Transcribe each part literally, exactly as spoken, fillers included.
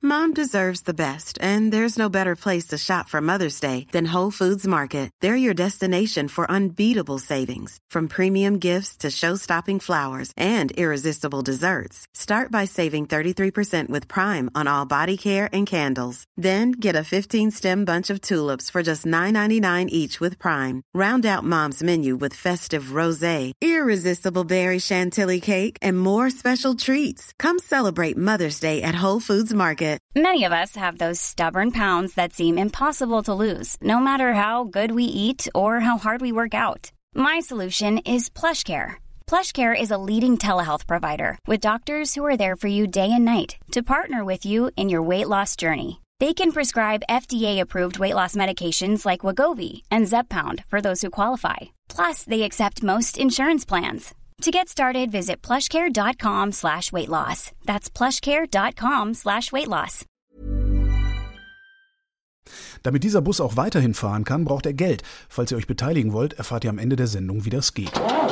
Mom deserves the best, and there's no better place to shop for Mother's Day than Whole Foods Market. They're your destination for unbeatable savings, from premium gifts to show-stopping flowers and irresistible desserts. Start by saving thirty-three percent with Prime on all body care and candles. Then get a fifteen-stem bunch of tulips for just nine ninety-nine each with Prime. Round out Mom's menu with festive rosé, irresistible berry chantilly cake, and more special treats. Come celebrate Mother's Day at Whole Foods Market. Many of us have those stubborn pounds that seem impossible to lose, no matter how good we eat or how hard we work out. My solution is PlushCare. PlushCare is a leading telehealth provider with doctors who are there for you day and night to partner with you in your weight loss journey. They can prescribe F D A-approved weight loss medications like Wegovy and Zepbound for those who qualify. Plus, they accept most insurance plans. To get started, visit plushcare.com slash weight loss. That's plushcare.com slash weight loss. Damit dieser Bus auch weiterhin fahren kann, braucht er Geld. Falls ihr euch beteiligen wollt, erfahrt ihr am Ende der Sendung, wie das geht.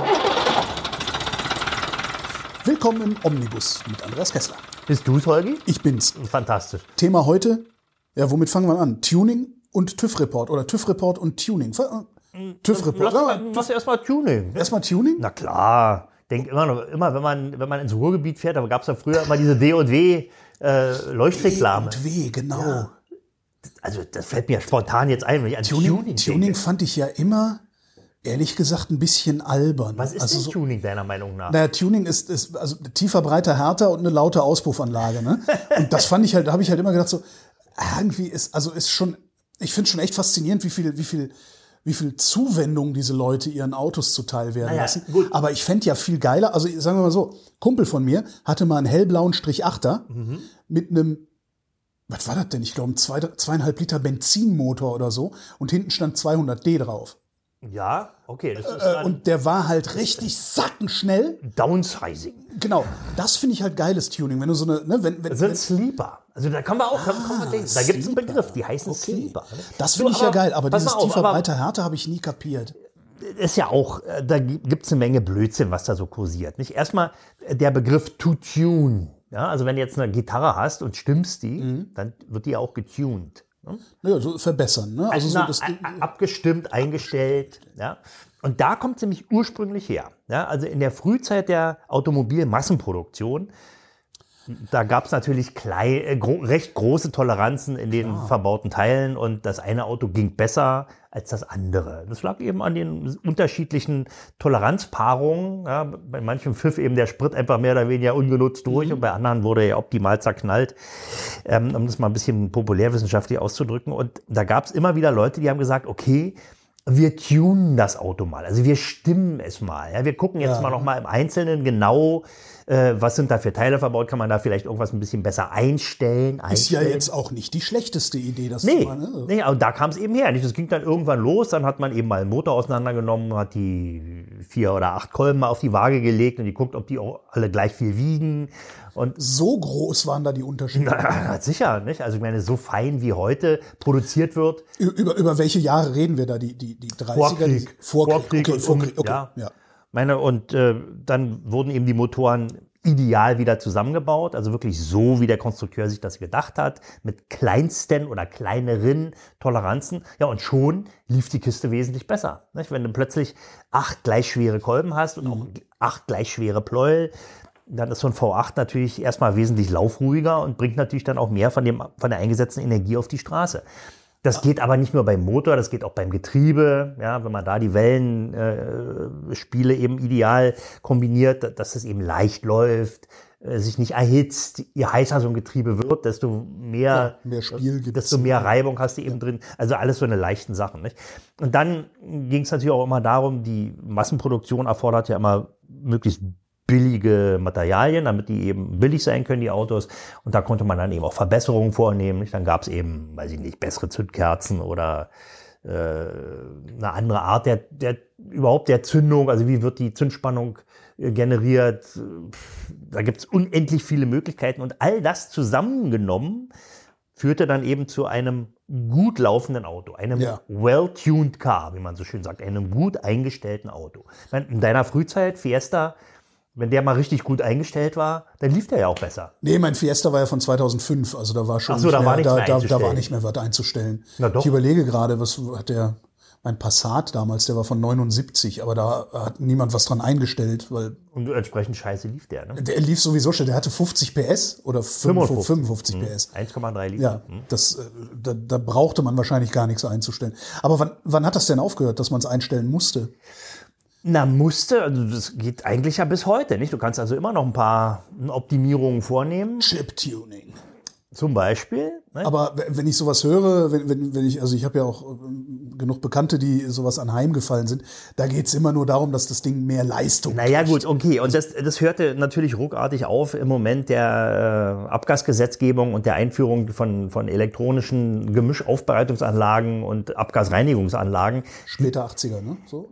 Willkommen im Omnibus mit Andreas Kessler. Bist du's, Holgi? Ich bin's. Fantastisch. Thema heute, ja, womit fangen wir an? Tuning und TÜV-Report oder TÜV-Report und Tuning. TÜV-Report. Lass, lass erstmal Tuning. Erstmal Tuning? Na klar. Denk immer noch, immer wenn man, wenn man ins Ruhrgebiet fährt, da gab es ja früher immer diese D und W äh, Leuchtreklame. D und W, genau. Ja. Also das fällt mir spontan jetzt ein, wenn ich an Tuning, Tuning Tuning denke. fand ich ja immer, ehrlich gesagt, ein bisschen albern. Was ist also denn so, Tuning deiner Meinung nach? Naja, Tuning ist, ist also tiefer, breiter, härter und eine laute Auspuffanlage. Ne? Und das fand ich halt, da habe ich halt immer gedacht, so irgendwie ist, also ist schon, ich finde schon echt faszinierend, wie viel, wie viel, wie viel Zuwendung diese Leute ihren Autos zuteil werden naja, lassen. Gut. Aber ich fände ja viel geiler, also sagen wir mal so, Kumpel von mir hatte mal einen hellblauen Strich achter mhm. mit einem, was war das denn? Ich glaube, ein zwei, zweieinhalb Liter Benzinmotor oder so und hinten stand zweihundert D drauf. Ja, okay. Das ist äh, und der war halt richtig sackenschnell. Downsizing. Genau, das finde ich halt geiles Tuning. Wenn du so eine, ne, wenn, wenn, das sind wenn, Sleeper. Also da kann man auch, ah, kann man denken. Da gibt es einen Begriff, die heißen okay. Sleeper. Das finde ich ja geil, aber dieses auf, tiefer, breiter, härter habe ich nie kapiert. Ist ja auch, da gibt es eine Menge Blödsinn, was da so kursiert. Nicht? Erstmal der Begriff to tune. Ja, also wenn du jetzt eine Gitarre hast und stimmst die, mhm. dann wird die ja auch getuned. Ne? Ja, so verbessern. Ne? Also, also na, so das, abgestimmt, eingestellt. Ja. Und da kommt es nämlich ursprünglich her. Ja, also in der Frühzeit der Automobilmassenproduktion, da gab es natürlich klein, äh, gro- recht große Toleranzen in den ja. verbauten Teilen und das eine Auto ging besser als das andere. Das lag eben an den unterschiedlichen Toleranzpaarungen. Ja, bei manchem pfiff eben der Sprit einfach mehr oder weniger ungenutzt durch mhm. und bei anderen wurde er optimal zerknallt, ähm, um das mal ein bisschen populärwissenschaftlich auszudrücken. Und da gab es immer wieder Leute, die haben gesagt, okay, wir tunen das Auto mal, also wir stimmen es mal. Ja, wir gucken jetzt ja. mal noch mal im Einzelnen genau, äh, was sind da für Teile verbaut, kann man da vielleicht irgendwas ein bisschen besser einstellen. einstellen. Ist ja jetzt auch nicht die schlechteste Idee, das nee, zu machen. Ne? Nee, aber da kam es eben her. Das ging dann irgendwann los, dann hat man eben mal einen Motor auseinandergenommen, hat die vier oder acht Kolben mal auf die Waage gelegt und die guckt, ob die auch alle gleich viel wiegen. Und so groß waren da die Unterschiede? Na, sicher, nicht? Also ich meine, so fein wie heute produziert wird. Über, über welche Jahre reden wir da? Die, die, die dreißiger? Vorkrieg. Die Vorkrieg. Vorkrieg. Okay, Vorkrieg. Okay. Ja. Ja. Meine, und äh, dann wurden eben die Motoren ideal wieder zusammengebaut, also wirklich so, wie der Konstrukteur sich das gedacht hat, mit kleinsten oder kleineren Toleranzen. Ja, und schon lief die Kiste wesentlich besser. Nicht? Wenn du plötzlich acht gleich schwere Kolben hast und auch acht gleich schwere Pleuel, dann ist so ein V acht natürlich erstmal wesentlich laufruhiger und bringt natürlich dann auch mehr von, dem, von der eingesetzten Energie auf die Straße. Das geht aber nicht nur beim Motor, das geht auch beim Getriebe. Ja, wenn man da die Wellenspiele äh, eben ideal kombiniert, dass es eben leicht läuft, äh, sich nicht erhitzt. Je heißer so ein Getriebe wird, desto mehr, ja, mehr Spiel gibt's. Desto mehr Reibung hast du eben drin. Also alles so eine leichten Sachen. Nicht? Und dann ging es natürlich auch immer darum, die Massenproduktion erfordert ja immer möglichst billige Materialien, damit die eben billig sein können, die Autos. Und da konnte man dann eben auch Verbesserungen vornehmen. Dann gab es eben, weiß ich nicht, bessere Zündkerzen oder äh, eine andere Art der, der überhaupt der Zündung. Also wie wird die Zündspannung äh, generiert? Da gibt es unendlich viele Möglichkeiten. Und all das zusammengenommen führte dann eben zu einem gut laufenden Auto, einem ja. well-tuned Car, wie man so schön sagt, einem gut eingestellten Auto. In deiner Frühzeit, Fiesta, Wenn der mal richtig gut eingestellt war, dann lief der ja auch besser. Nee, mein Fiesta war ja von zweitausendfünf, also da war schon Ach so, nicht da mehr, war nichts da, mehr da, da einzustellen. war nicht mehr was einzustellen. Na doch. Ich überlege gerade, was hat der, mein Passat damals, der war von neunundsiebzig, aber da hat niemand was dran eingestellt, weil Und entsprechend scheiße lief der, ne? der lief sowieso schon, der hatte fünfzig P S oder fünfundfünfzig, fünfundfünfzig P S. eins Komma drei Liter. Ja, das, äh, da, da brauchte man wahrscheinlich gar nichts einzustellen. Aber wann, wann hat das denn aufgehört, dass man es einstellen musste? Na, musste, also das geht eigentlich ja bis heute, nicht? Du kannst also immer noch ein paar Optimierungen vornehmen, Chip-Tuning. zum Beispiel. Ne? Aber w- wenn ich sowas höre, wenn, wenn, wenn ich, also ich habe ja auch ähm, genug Bekannte, die sowas anheimgefallen sind, da geht's immer nur darum, dass das Ding mehr Leistung Naja, kriegt. gut, okay. Und das, das hörte natürlich ruckartig auf im Moment der äh, Abgasgesetzgebung und der Einführung von, von elektronischen Gemischaufbereitungsanlagen und Abgasreinigungsanlagen. Später achtziger, ne? So?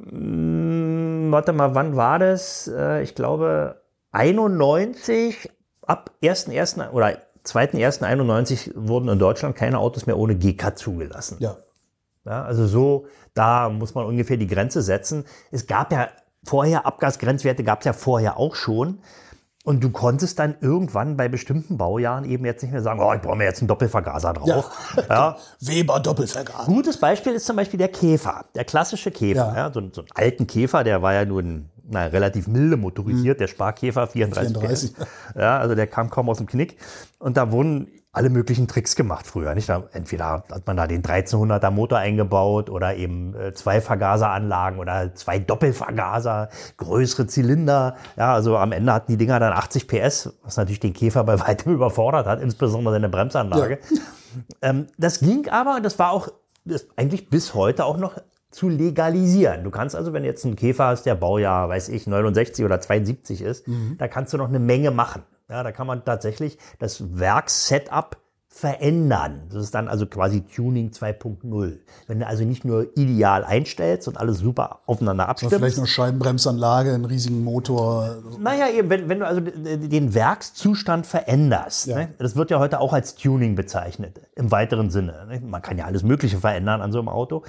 Hm, warte mal, wann war das? Äh, ich glaube einundneunzig, ab ersten ersten oder zweiten ersten einundneunzig wurden in Deutschland keine Autos mehr ohne G K zugelassen. Ja. Ja, also so, da muss man ungefähr die Grenze setzen. Es gab ja vorher, Abgasgrenzwerte gab es ja vorher auch schon. Und du konntest dann irgendwann bei bestimmten Baujahren eben jetzt nicht mehr sagen, oh, ich brauche mir jetzt einen Doppelvergaser drauf. Ja. Ja. Weber Doppelvergaser. Gutes Beispiel ist zum Beispiel der Käfer, der klassische Käfer. Ja. Ja. So, so einen alten Käfer, der war ja nun na, relativ milde motorisiert, der Sparkäfer vierunddreißig, vierunddreißig. P S. Ja, also der kam kaum aus dem Knick. Und da wurden alle möglichen Tricks gemacht früher. Nicht? Da, entweder hat man da den dreizehnhunderter Motor eingebaut oder eben äh, zwei Vergaseranlagen oder zwei Doppelvergaser, größere Zylinder. Ja, also am Ende hatten die Dinger dann achtzig P S, was natürlich den Käfer bei weitem überfordert hat, insbesondere seine Bremsanlage. Ja. Ähm, das ging aber, das war auch das eigentlich bis heute auch noch zu legalisieren. Du kannst also, wenn du jetzt einen Käfer hast, der Baujahr, weiß ich, neunundsechzig oder zweiundsiebzig ist, mhm. da kannst du noch eine Menge machen. Ja, da kann man tatsächlich das Werkssetup verändern. Das ist dann also quasi Tuning zwei Punkt null. Wenn du also nicht nur ideal einstellst und alles super aufeinander abstimmst. Vielleicht noch Scheibenbremsanlage, einen riesigen Motor. Naja, eben, wenn, wenn du also den Werkszustand veränderst. Ja. Ne? Das wird ja heute auch als Tuning bezeichnet, im weiteren Sinne. Ne? Man kann ja alles Mögliche verändern an so einem Auto.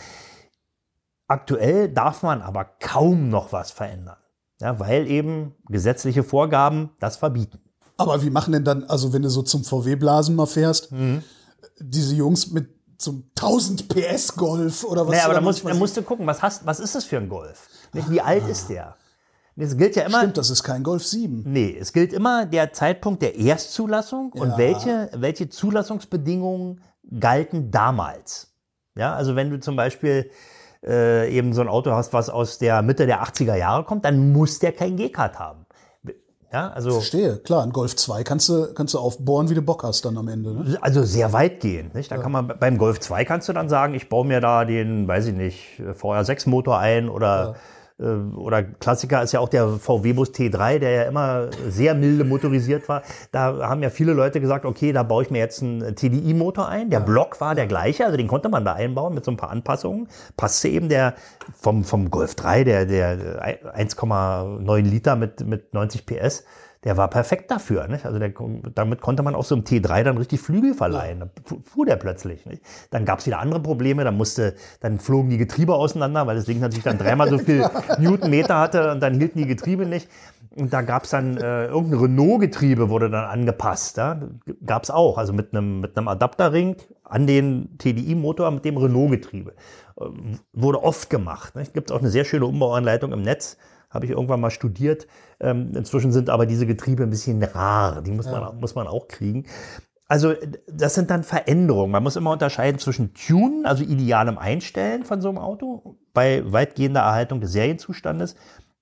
Aktuell darf man aber kaum noch was verändern, ja, weil eben gesetzliche Vorgaben das verbieten. Aber wie machen denn dann, also wenn du so zum V W-Blasen mal fährst, mhm. diese Jungs mit zum tausend P S Golf oder was? Naja, aber da musst, da musst du gucken, was, hast, was ist das für ein Golf? Wie alt ah. ist der? Das gilt ja immer. Stimmt, das ist kein Golf sieben. Nee, es gilt immer der Zeitpunkt der Erstzulassung ja. und welche, welche Zulassungsbedingungen galten damals. Ja, also wenn du zum Beispiel äh, eben so ein Auto hast, was aus der Mitte der achtziger Jahre kommt, dann muss der kein G-Card haben. Ja, also verstehe, klar, ein Golf zwei kannst du, kannst du aufbohren, wie du Bock hast dann am Ende. Ne? Also sehr weitgehend. Nicht? Da ja. kann man, beim Golf zwei kannst du dann sagen, ich baue mir da den, weiß ich nicht, V R sechs Motor ein oder, ja. äh, oder Klassiker ist ja auch der V W-Bus T drei, der ja immer sehr milde motorisiert war. Da haben ja viele Leute gesagt, okay, da baue ich mir jetzt einen T D I-Motor ein. Der ja. Block war der gleiche, also den konnte man da einbauen mit so ein paar Anpassungen. Passte eben der vom, vom Golf drei, der, der eins Komma neun Liter mit, mit neunzig P S, der war perfekt dafür. Nicht? Also der, damit konnte man auf so einem T drei dann richtig Flügel verleihen. Da fuhr der plötzlich. Nicht? Dann gab es wieder andere Probleme. Dann musste, dann flogen die Getriebe auseinander, weil das Ding natürlich dann dreimal so viel Newtonmeter hatte und dann hielten die Getriebe nicht. Und da gab es dann äh, irgendein Renault-Getriebe wurde dann angepasst. Ja? Gab es auch, also mit einem mit einem Adapterring an den T D I-Motor mit dem Renault-Getriebe. Äh, wurde oft gemacht. Es gibt auch eine sehr schöne Umbauanleitung im Netz. Habe ich irgendwann mal studiert. Ähm, inzwischen sind aber diese Getriebe ein bisschen rar. Die muss man, ja. muss man auch kriegen. Also das sind dann Veränderungen. Man muss immer unterscheiden zwischen Tunen, also idealem Einstellen von so einem Auto, bei weitgehender Erhaltung des Serienzustandes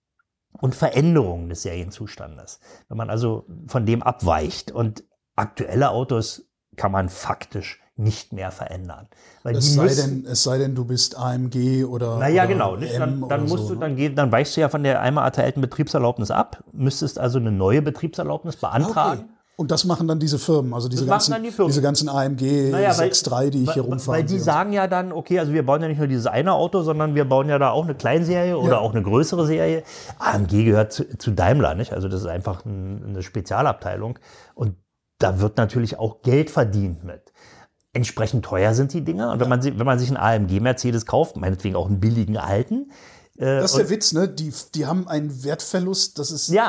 und Veränderungen des Serienzustandes. Wenn man also von dem abweicht. Und aktuelle Autos kann man faktisch nicht mehr verändern. Weil es, sei denn, es sei denn, du bist A M G oder Naja, oder genau. Nicht? Dann, dann, musst so, du, dann, geh, dann weichst du ja von der einmal erteilten Betriebserlaubnis ab, müsstest also eine neue Betriebserlaubnis beantragen. Okay. Und das machen dann diese Firmen, also diese, das ganzen, die Firmen. diese ganzen A M G naja, sechs Komma drei, die ich weil, hier rumfahre. Weil die sagen ja dann, okay, also wir bauen ja nicht nur dieses eine Auto, sondern wir bauen ja da auch eine Kleinserie oder ja. auch eine größere Serie. A M G gehört zu, zu Daimler, nicht? Also das ist einfach ein, eine Spezialabteilung. Und da wird natürlich auch Geld verdient mit. Entsprechend teuer sind die Dinger. Und wenn man, wenn man sich einen A M G Mercedes kauft, meinetwegen auch einen billigen alten. Äh, das ist der Witz, ne? Die, die haben einen Wertverlust, das ist. Ja.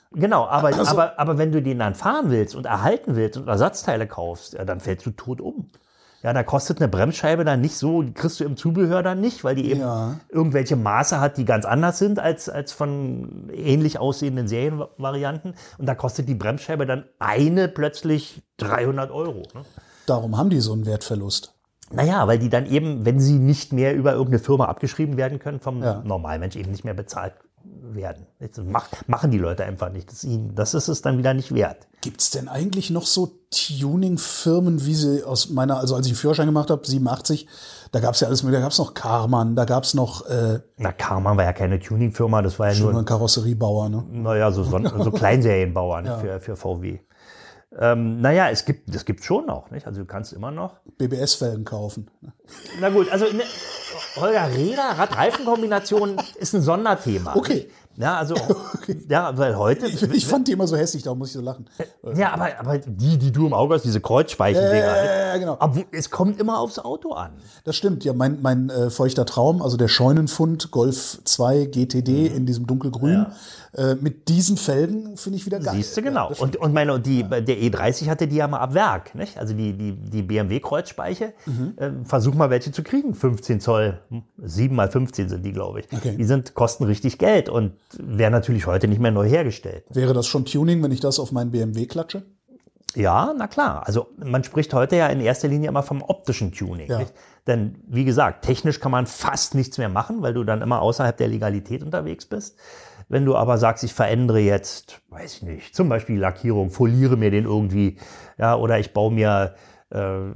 Genau, aber, Also- aber, aber wenn du den dann fahren willst und erhalten willst und Ersatzteile kaufst, ja, dann fällst du tot um. Ja, da kostet eine Bremsscheibe dann nicht so, die kriegst du im Zubehör dann nicht, weil die eben Ja. irgendwelche Maße hat, die ganz anders sind als, als von ähnlich aussehenden Serienvarianten. Und da kostet die Bremsscheibe dann eine plötzlich dreihundert Euro. Ne? Darum haben die so einen Wertverlust. Naja, weil die dann eben, wenn sie nicht mehr über irgendeine Firma abgeschrieben werden können, vom Ja. Normalmensch eben nicht mehr bezahlt werden. Das macht, machen die Leute einfach nicht. Das ist, ihnen, das ist es dann wieder nicht wert. Gibt es denn eigentlich noch so Tuning-Firmen, wie sie aus meiner, also als ich den Führerschein gemacht habe, siebenundachtzig, da gab es ja alles mit, da gab es noch Karmann, da gab es noch äh, Na, Karmann war ja keine Tuningfirma, das war ja schon nur, ein Karosseriebauer, ne? naja, so, Son so Kleinserienbauer ne, für, für V W. Ähm, naja, es gibt, das gibt schon noch, nicht? Also du kannst immer noch. B B S-Felgen kaufen. Na gut, also ne, Holger, Räder, Rad-Reifen-Kombination ist ein Sonderthema. Okay. Ja, also, ja, weil heute. Ich, ich fand die immer so hässlich, darum muss ich so lachen. Ja, aber, aber die, die du im Auge hast, diese Kreuzspeichen-Dinger. Ja, ja, genau. Aber es kommt immer aufs Auto an. Das stimmt, ja, mein, mein äh, feuchter Traum, also der Scheunenfund Golf zwei G T D in diesem dunkelgrün, äh, mit diesen Felgen finde ich wieder geil. Siehst du, genau. Ja, das und, und meine, die, der E dreißig hatte die ja mal ab Werk, nicht? Also die, die, die B M W-Kreuzspeiche. Mhm. Äh, versuch mal welche zu kriegen. fünfzehn Zoll, sieben mal fünfzehn sind die, glaube ich. Okay. Die sind, kosten richtig Geld und werden natürlich heute nicht mehr neu hergestellt. Wäre das schon Tuning, wenn ich das auf meinen B M W klatsche? Ja, na klar. Also man spricht heute ja in erster Linie immer vom optischen Tuning. Ja. Nicht? Denn wie gesagt, technisch kann man fast nichts mehr machen, weil du dann immer außerhalb der Legalität unterwegs bist. Wenn du aber sagst, ich verändere jetzt, weiß ich nicht, zum Beispiel die Lackierung, foliere mir den irgendwie, ja, oder ich baue mir äh,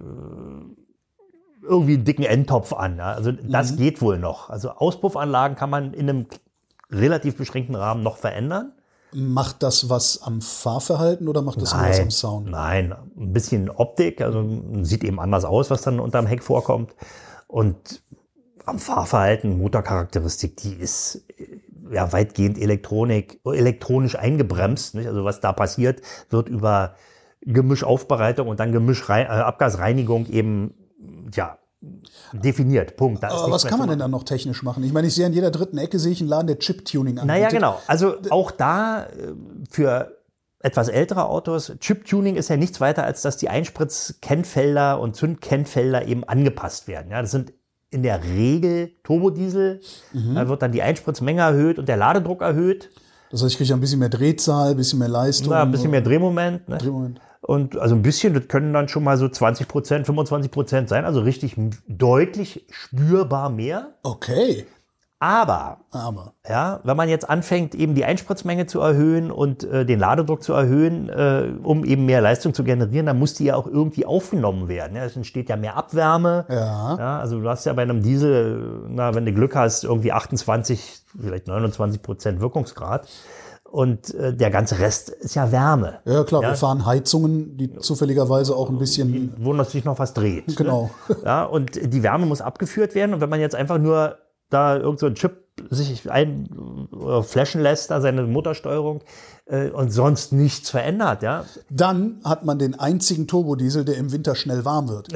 irgendwie einen dicken Endtopf an. Ja? Also das Mhm. geht wohl noch. Also Auspuffanlagen kann man in einem relativ beschränkten Rahmen noch verändern. Macht das was am Fahrverhalten oder macht das nur was am Sound? Nein, ein bisschen Optik, also sieht eben anders aus, was dann unterm Heck vorkommt. Und am Fahrverhalten, Motorcharakteristik, die ist ja weitgehend Elektronik, elektronisch eingebremst. Nicht? Also was da passiert, wird über Gemischaufbereitung und dann Gemischrei- äh, Abgasreinigung eben ja definiert. Punkt. Da ist Aber nichts was mehr kann zu man denn machen. dann noch technisch machen? Ich meine, ich sehe an jeder dritten Ecke sehe ich einen Laden, der Chip-Tuning anbietet. Naja, genau. Also auch da äh, für etwas ältere Autos, Chip-Tuning ist ja nichts weiter, als dass die Einspritz-Kennfelder und Zündkennfelder eben angepasst werden. Ja, das sind in der Regel Turbodiesel. Mhm. Da wird dann die Einspritzmenge erhöht und der Ladedruck erhöht. Das heißt, ich kriege ein bisschen mehr Drehzahl, ein bisschen mehr Leistung. Na, ein bisschen mehr Drehmoment. Ne? Drehmoment. Und also ein bisschen, das können dann schon mal so zwanzig Prozent, fünfundzwanzig Prozent sein. Also richtig m- deutlich spürbar mehr. Okay, Aber aber ja, wenn man jetzt anfängt, eben die Einspritzmenge zu erhöhen und äh, den Ladedruck zu erhöhen, äh, um eben mehr Leistung zu generieren, dann muss die ja auch irgendwie aufgenommen werden. Ja? Es entsteht ja mehr Abwärme. Ja. Ja, also du hast ja bei einem Diesel, na, wenn du Glück hast, irgendwie achtundzwanzig, vielleicht neunundzwanzig Prozent Wirkungsgrad. Und äh, der ganze Rest ist ja Wärme. Ja, klar, Ja. wir fahren Heizungen, die zufälligerweise auch ein bisschen. Wo noch sich noch was dreht. Genau. Ne? Ja, und die Wärme muss abgeführt werden. Und wenn man jetzt einfach nur da irgend so ein Chip sich ein oder flashen lässt, da seine Motorsteuerung äh, und sonst nichts verändert, ja. Dann hat man den einzigen Turbodiesel, der im Winter schnell warm wird.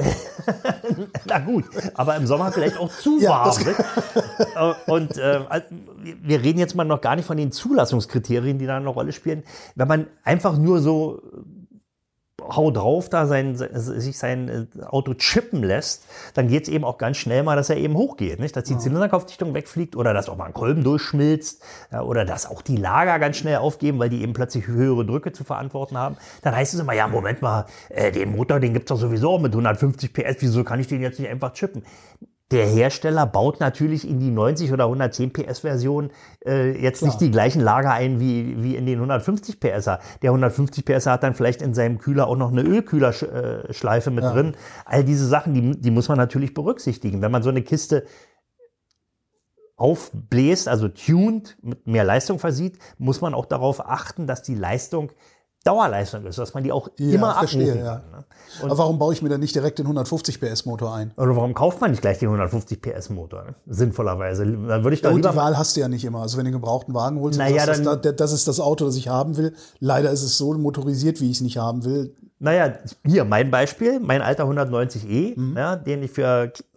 Na gut, aber im Sommer vielleicht auch zu Ja, warm. das- Ne? Und äh, wir reden jetzt mal noch gar nicht von den Zulassungskriterien, die da eine Rolle spielen. Wenn man einfach nur so hau drauf da sein, sich sein Auto chippen lässt, dann geht es eben auch ganz schnell mal, dass er eben hochgeht, nicht? Dass die Zylinderkopfdichtung wegfliegt oder dass auch mal ein Kolben durchschmilzt, ja, oder dass auch die Lager ganz schnell aufgeben, weil die eben plötzlich höhere Drücke zu verantworten haben. Dann heißt es immer, ja, Moment mal, äh, den Motor, den gibt's doch sowieso auch mit hundertfünfzig P S, wieso kann ich den jetzt nicht einfach chippen? Der Hersteller baut natürlich in die neunzig oder hundertzehn P S Version äh, jetzt Klar. nicht die gleichen Lager ein wie, wie in den hundertfünfzig P S er. Der hundertfünfzig P S er hat dann vielleicht in seinem Kühler auch noch eine Ölkühlerschleife mit Ja. drin. All diese Sachen, die, die muss man natürlich berücksichtigen. Wenn man so eine Kiste aufbläst, also tuned, mit mehr Leistung versieht, muss man auch darauf achten, dass die Leistung Dauerleistung ist, dass man die auch Ja, immer verstehe, abrufen ja. kann. Ne? Und Aber warum baue ich mir dann nicht direkt den hundertfünfzig P S Motor ein? oder warum kauft man nicht gleich den hundertfünfzig P S Motor? Ne? Sinnvollerweise. Dann würde ich Ja, doch gut, die lieber. Wahl hast du ja nicht immer. Also wenn du einen gebrauchten Wagen holst, und Naja, sagst, das, dann- das ist das Auto, das ich haben will. Leider ist es so motorisiert, wie ich es nicht haben will. Naja, hier mein Beispiel, mein alter hundertneunzig e, Mhm. ja, den ich für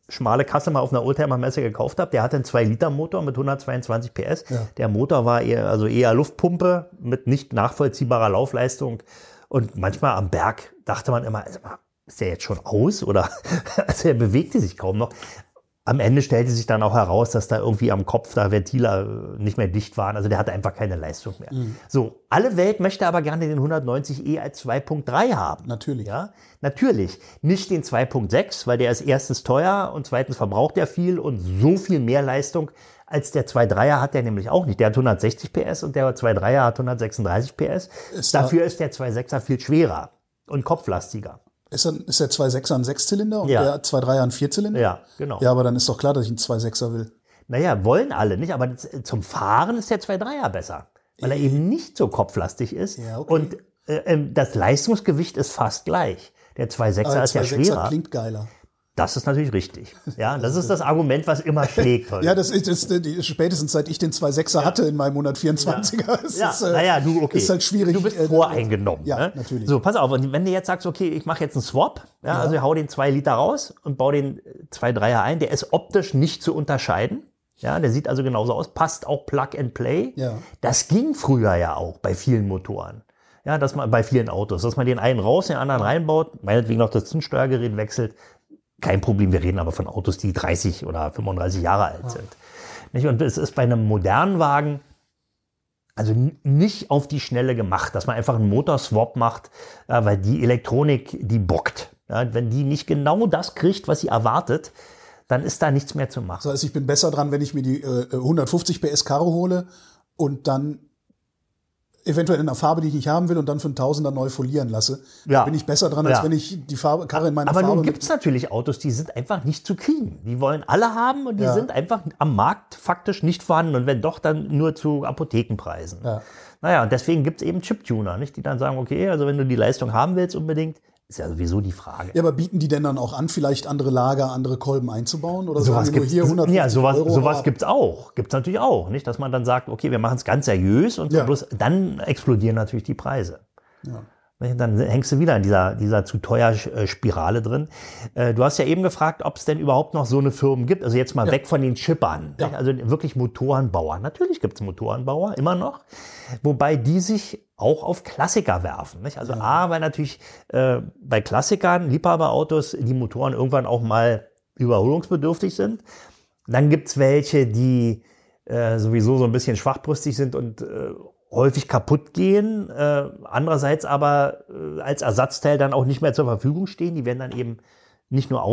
schmale Kasse mal auf einer Oldtimer-Messe gekauft habe, der hatte einen zwei Liter Motor mit hundertzweiundzwanzig P S. Ja. Der Motor war eher, also eher Luftpumpe mit nicht nachvollziehbarer Laufleistung. Und manchmal am Berg dachte man immer, also, ist der jetzt schon aus? Oder also er bewegte sich kaum noch. Am Ende stellte sich dann auch heraus, dass da irgendwie am Kopf da Ventile nicht mehr dicht waren. Also der hatte einfach keine Leistung mehr. Mhm. So, alle Welt möchte aber gerne den hundertneunzig e als zwei Punkt drei haben. Natürlich. Ja, natürlich. Nicht den zwei Punkt sechs, weil der ist erstens teuer und zweitens verbraucht er viel und so viel mehr Leistung als der zwei Punkt dreier hat der nämlich auch nicht. Der hat hundertsechzig P S und der zwei Punkt dreier hat hundertsechsunddreißig P S. Ist Dafür da ist der zwei Punkt sechser viel schwerer und kopflastiger. Ist, dann, ist der zwei Punkt sechser ein Sechszylinder und ja. der zwei Punkt dreier ein Vierzylinder? Ja, genau. Ja, aber dann ist doch klar, dass ich einen zwei Punkt sechser will. Naja, wollen alle nicht, aber zum Fahren ist der zwei Punkt dreier besser, weil er eben nicht so kopflastig ist. Ja, okay. Und äh, das Leistungsgewicht ist fast gleich. Der zwei Punkt sechser ist ja schwerer. Klingt geiler. Das ist natürlich richtig. Ja, das ist das Argument, was immer schlägt heute. Ja, das ist, das ist spätestens seit ich den zwei Punkt sechser ja. hatte in meinem hundertvierundzwanziger. Ja, ja. Ist, äh, naja, du, okay. Ist halt schwierig. Du bist voreingenommen. Ja, ne? natürlich. So, pass auf. Und wenn du jetzt sagst, okay, ich mache jetzt einen Swap, ja, ja. also ich hau den zwei Liter raus und baue den zwei Punkt dreier ein, der ist optisch nicht zu unterscheiden. Ja, der sieht also genauso aus, passt auch Plug and Play. Ja. Das ging früher ja auch bei vielen Motoren. Ja, dass man bei vielen Autos, dass man den einen raus, den anderen reinbaut, meinetwegen noch das Zündsteuergerät wechselt. Kein Problem, wir reden aber von Autos, die dreißig oder fünfunddreißig Jahre alt sind. Ja. Und es ist bei einem modernen Wagen also nicht auf die Schnelle gemacht, dass man einfach einen Motorswap macht, weil die Elektronik, die bockt. Ja, wenn die nicht genau das kriegt, was sie erwartet, dann ist da nichts mehr zu machen. Das heißt, ich bin besser dran, wenn ich mir die äh, hundertfünfzig P S Karre hole und dann eventuell in einer Farbe, die ich nicht haben will und dann für einen Tausender neu folieren lasse. Ja. Da bin ich besser dran, als ja. wenn ich die Farbe, Karre in meiner Aber Farbe... Aber nun gibt es natürlich Autos, die sind einfach nicht zu kriegen. Die wollen alle haben und die ja. sind einfach am Markt faktisch nicht vorhanden. Und wenn doch, dann nur zu Apothekenpreisen. Ja. Naja, und deswegen gibt es eben Chiptuner, nicht? Die dann sagen, okay, also wenn du die Leistung haben willst unbedingt, ist ja sowieso die Frage. Ja, aber bieten die denn dann auch an, vielleicht andere Lager, andere Kolben einzubauen? Oder sowas sagen die nur hier hundertfünfzig ja, sowas, Euro? Sowas gibt es auch. Gibt es natürlich auch. Nicht, dass man dann sagt, okay, wir machen es ganz seriös und ja. bloß, dann explodieren natürlich die Preise. Ja. Dann hängst du wieder in dieser, dieser zu teuer Spirale drin. Du hast ja eben gefragt, ob es denn überhaupt noch so eine Firmen gibt. Also jetzt mal ja. weg von den Chippern. Ja. Also wirklich Motorenbauer. Natürlich gibt es Motorenbauer, immer noch. Wobei die sich auch auf Klassiker werfen. Nicht? Also ja. A, weil natürlich äh, bei Klassikern, Liebhaberautos, die Motoren irgendwann auch mal überholungsbedürftig sind. Dann gibt's welche, die äh, sowieso so ein bisschen schwachbrüstig sind und äh, häufig kaputt gehen. Äh, andererseits aber äh, als Ersatzteil dann auch nicht mehr zur Verfügung stehen. Die werden dann eben nicht nur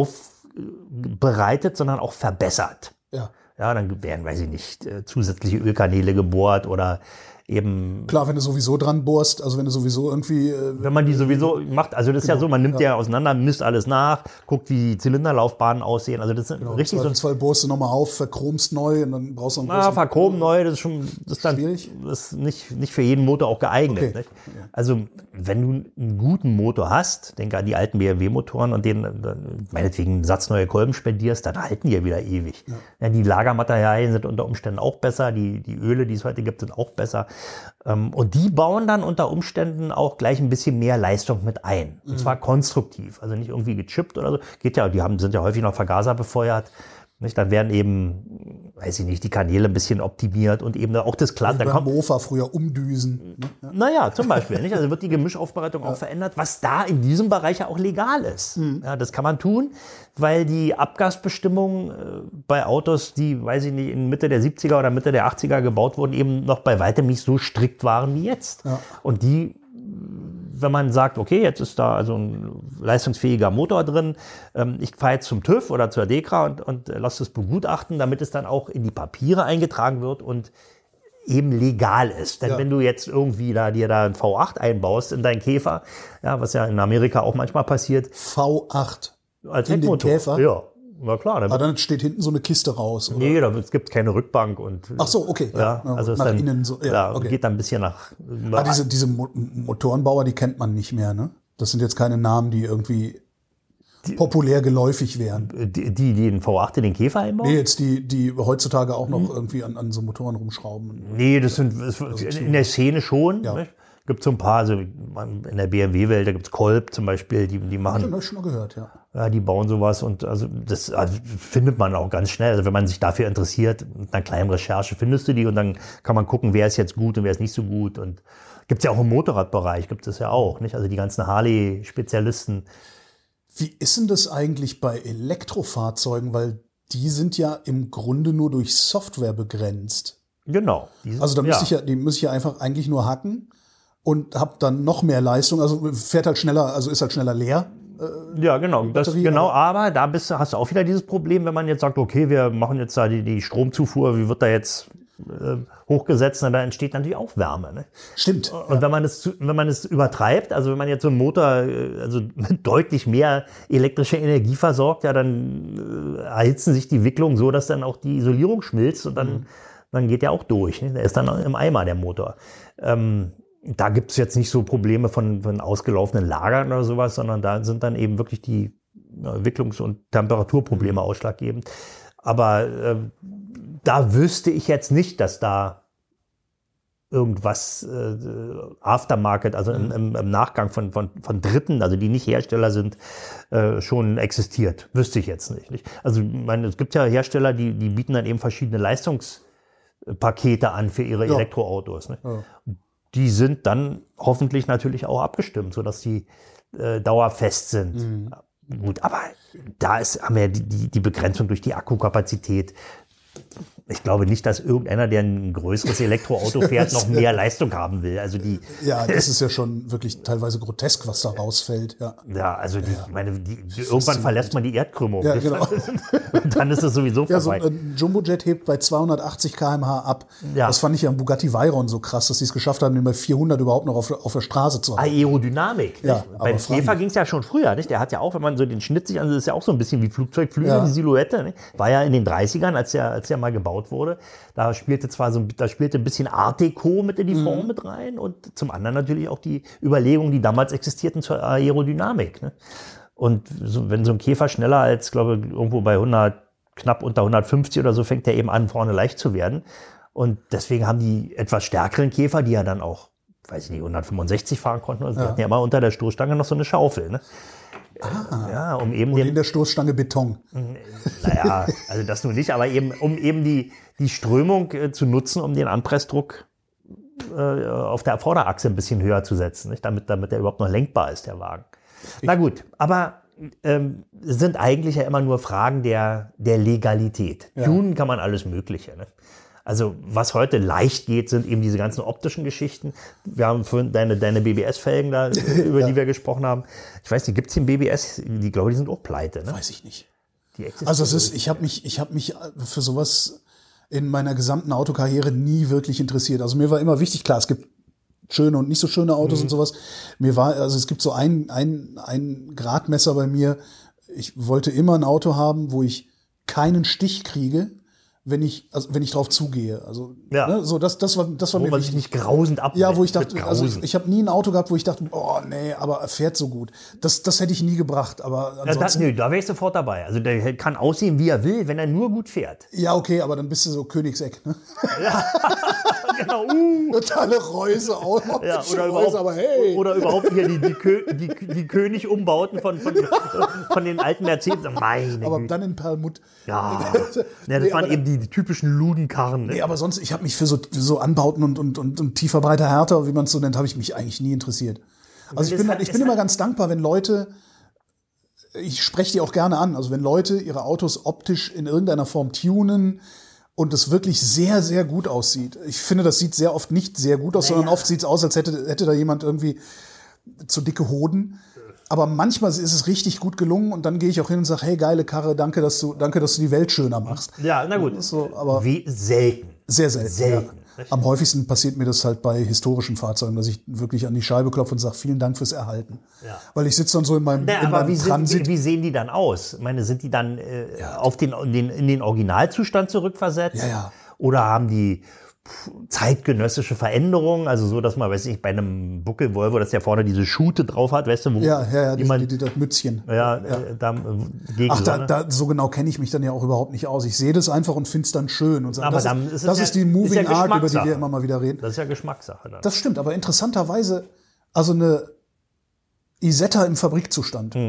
aufbereitet, sondern auch verbessert. Ja. Ja, dann werden, weiß ich nicht, äh, zusätzliche Ölkanäle gebohrt oder eben... Klar, wenn du sowieso dran bohrst, also wenn du sowieso irgendwie... Äh, wenn man die sowieso macht, also das genau, ist ja so, man nimmt ja. ja auseinander, misst alles nach, guckt, wie die Zylinderlaufbahnen aussehen, also das ist genau, richtig so... Zwei bohrst du nochmal auf, verchromst neu und dann brauchst du einen Na, verchromen neu, das ist schon... Das ist dann schwierig. Das ist nicht, nicht für jeden Motor auch geeignet. Okay. Nicht? Ja. Also, wenn du einen guten Motor hast, denke an die alten B M W-Motoren und denen dann meinetwegen einen Satz neue Kolben spendierst, dann halten die ja wieder ewig. Ja. Ja, die Lagermaterialien sind unter Umständen auch besser, die, die Öle, die es heute gibt, sind auch besser. Und die bauen dann unter Umständen auch gleich ein bisschen mehr Leistung mit ein. Und mhm. zwar konstruktiv, also nicht irgendwie gechippt oder so. Geht ja, die haben, sind ja häufig noch Vergaser befeuert. Nicht? Dann werden eben, weiß ich nicht, die Kanäle ein bisschen optimiert und eben auch das Glas. Beim Mofa früher umdüsen. Ne? Ja. Naja, zum Beispiel. Nicht? Also wird die Gemischaufbereitung ja. auch verändert, was da in diesem Bereich ja auch legal ist. Mhm. Ja, das kann man tun, weil die Abgasbestimmungen äh, bei Autos, die, weiß ich nicht, in Mitte der siebziger oder Mitte der achtziger gebaut wurden, eben noch bei weitem nicht so strikt waren wie jetzt. Ja. Und die, wenn man sagt, okay, jetzt ist da also ein leistungsfähiger Motor drin, ähm, ich fahre jetzt zum TÜV oder zur DEKRA und, und lasse es begutachten, damit es dann auch in die Papiere eingetragen wird und eben legal ist. Denn ja. wenn du jetzt irgendwie da dir da ein V acht einbaust in deinen Käfer, ja, was ja in Amerika auch manchmal passiert. V acht als in den Käfer? Ja. Na klar. Aber dann steht hinten so eine Kiste raus, oder? Nee, da gibt keine Rückbank. Und, ach so, okay. Ja, ja also nach dann, innen so. Ja, ja, okay. Geht dann ein bisschen nach... Ah, diese, diese Mo- Motorenbauer, die kennt man nicht mehr, ne? Das sind jetzt keine Namen, die irgendwie die, populär geläufig wären. Die, die, die den V acht in den Käfer einbauen? Nee, jetzt die, die heutzutage auch noch hm. irgendwie an, an so Motoren rumschrauben. Nee, das sind das also in der Szene schon. Ja. Nicht? Gibt so ein paar, also in der B M W-Welt, da gibt's Kolb zum Beispiel, die, die machen. Das habe ich schon mal gehört, ja. Ja, die bauen sowas und also das also findet man auch ganz schnell. Also wenn man sich dafür interessiert, mit einer kleinen Recherche findest du die und dann kann man gucken, wer ist jetzt gut und wer ist nicht so gut. Und gibt es ja auch im Motorradbereich, gibt es ja auch, nicht? Also die ganzen Harley-Spezialisten. Wie ist denn das eigentlich bei Elektrofahrzeugen? Weil die sind ja im Grunde nur durch Software begrenzt. Genau. Sind, also da müsste ja. ich ja, die müsste ich ja einfach eigentlich nur hacken und habe dann noch mehr Leistung. Also fährt halt schneller, also ist halt schneller leer. Ja, genau. Das, Batterie, genau, aber, aber da bist, hast du auch wieder dieses Problem, wenn man jetzt sagt, okay, wir machen jetzt da die, die Stromzufuhr, wie wird da jetzt äh, hochgesetzt? Na, da entsteht natürlich auch Wärme. Ne? Stimmt. Und ja. wenn man es wenn man es übertreibt, also wenn man jetzt so einen Motor also mit deutlich mehr elektrischer Energie versorgt, ja, dann äh, erhitzen sich die Wicklungen so, dass dann auch die Isolierung schmilzt und dann, mhm. dann geht der auch durch. Ne? Der ist dann im Eimer, der Motor. Ähm, Da gibt es jetzt nicht so Probleme von, von ausgelaufenen Lagern oder sowas, sondern da sind dann eben wirklich die ja, Wicklungs- und Temperaturprobleme ausschlaggebend. Aber äh, da wüsste ich jetzt nicht, dass da irgendwas äh, Aftermarket, also im, im, im Nachgang von, von, von Dritten, also die nicht Hersteller sind, äh, schon existiert. Wüsste ich jetzt nicht. nicht? Also ich meine, es gibt ja Hersteller, die, die bieten dann eben verschiedene Leistungspakete an für ihre ja. Elektroautos. Ne? Ja. Die sind dann hoffentlich natürlich auch abgestimmt, sodass die äh, dauerfest sind. Mhm. Gut, aber da ist, haben wir die, die, die Begrenzung durch die Akkukapazität. Ich glaube nicht, dass irgendeiner, der ein größeres Elektroauto fährt, noch mehr Leistung haben will. Also die ja, das ist ja schon wirklich teilweise grotesk, was da rausfällt. Ja, ja also die, ja. Ich meine, die, die, irgendwann verlässt man die Erdkrümmung. Ja, genau. Und dann ist es sowieso vorbei. Ja, so ein Jumbojet hebt bei zweihundertachtzig Kilometer pro Stunde ab. Ja. Das fand ich ja am Bugatti Veyron so krass, dass sie es geschafft haben, den bei vierhundert überhaupt noch auf, auf der Straße zu haben. Aerodynamik. Ja, Beim Käfer ging es ja schon früher. Nicht? Der hat ja auch, wenn man so den Schnitt sich, also das ist ja auch so ein bisschen wie Flugzeugflügel, ja. die Silhouette. Nicht? War ja in den dreißigern, als der, als der mal gebaut wurde. Da spielte zwar so, da spielte ein bisschen Art Deco mit in die Form mhm. mit rein und zum anderen natürlich auch die Überlegungen, die damals existierten zur Aerodynamik. Ne? Und so, wenn so ein Käfer schneller als, glaube ich, irgendwo bei hundert, knapp unter hundertfünfzig oder so, fängt der eben an, vorne leicht zu werden. Und deswegen haben die etwas stärkeren Käfer, die ja dann auch, weiß ich nicht, hundertfünfundsechzig fahren konnten, also ja. die hatten ja immer unter der Stoßstange noch so eine Schaufel. Ne? Ah, ja, um eben und den, in der Stoßstange Beton. Naja, also das nun nicht, aber eben, um eben die, die Strömung äh, zu nutzen, um den Anpressdruck äh, auf der Vorderachse ein bisschen höher zu setzen, nicht? Damit, damit der überhaupt noch lenkbar ist, der Wagen. Ich Na gut, aber ähm, sind eigentlich ja immer nur Fragen der, der Legalität. Ja. Tunen kann man alles Mögliche. Ne? Also was heute leicht geht, sind eben diese ganzen optischen Geschichten. Wir haben vorhin deine, deine B B S-Felgen da, über ja. die wir gesprochen haben. Ich weiß nicht, gibt es den B B S? Die glaube, die sind auch pleite. Ne? Weiß ich nicht. Die also es ist, ich habe mich, ich habe mich für sowas in meiner gesamten Autokarriere nie wirklich interessiert. Also mir war immer wichtig, klar, es gibt schöne und nicht so schöne Autos mhm. und sowas. Mir war, also es gibt so ein, ein, ein Gradmesser bei mir. Ich wollte immer ein Auto haben, wo ich keinen Stich kriege, wenn ich, also wenn ich drauf zugehe. Also, ja. ne, so das, das war, das war wo mir man wichtig. sich nicht grausend ab. Ja, wo ich dachte, also ich, ich habe nie ein Auto gehabt, wo ich dachte, oh nee, aber er fährt so gut. Das, das hätte ich nie gebracht. Aber ansonsten, ja, das, nö, da wäre ich sofort dabei. Also der kann aussehen, wie er will, wenn er nur gut fährt. Ja, okay, aber dann bist du so Königseck, ne? Ja, genau. Uh. Totale Reuse auch. Ja, oder, überhaupt, Reuse, aber hey. Oder überhaupt hier die, die, Kö, die, die König-Umbauten von, von, von den alten Mercedes. Meine aber Güte. Dann in Perlmutt. Ja, ja das nee, waren eben die, die typischen Ludenkarren. Ne? Nee, aber sonst, ich habe mich für so, so Anbauten und, und, und, und tiefer, breiter, härter, wie man es so nennt, habe ich mich eigentlich nie interessiert. Also ich bin, halt, ich bin immer ganz dankbar, wenn Leute, ich spreche die auch gerne an, also wenn Leute ihre Autos optisch in irgendeiner Form tunen und es wirklich sehr, sehr gut aussieht. Ich finde, das sieht sehr oft nicht sehr gut aus, naja. sondern oft sieht es aus, als hätte, hätte da jemand irgendwie zu dicke Hoden. Aber manchmal ist es richtig gut gelungen und dann gehe ich auch hin und sage, hey, geile Karre, danke, dass du, danke, dass du die Welt schöner machst. Ja, na gut. So, aber wie selten. Sehr selten. selten. Ja. Am häufigsten passiert mir das halt bei historischen Fahrzeugen, dass ich wirklich an die Scheibe klopfe und sage, vielen Dank fürs Erhalten. Ja. Weil ich sitze dann so in meinem, na, in aber meinem wie Transit. Sind, wie, wie sehen die dann aus? Ich meine, sind die dann äh, ja. auf den, den, in den Originalzustand zurückversetzt? Ja, ja. Oder haben die zeitgenössische Veränderungen, also so, dass man, weiß ich, bei einem Buckel-Volvo, dass der vorne diese Schute drauf hat, weißt du, wo ja, ja, ja, die man, die, die, das Mützchen. Ja, ja. Äh, da, gegen Ach, da, da, so genau kenne ich mich dann ja auch überhaupt nicht aus. Ich sehe das einfach und finde es dann schön. Und sage, aber das dann ist, ist, das ja, ist die Moving ist ja Art, über die wir immer mal wieder reden. Das ist ja Geschmackssache. Dann. Das stimmt, aber interessanterweise, also eine Isetta im Fabrikzustand, mhm.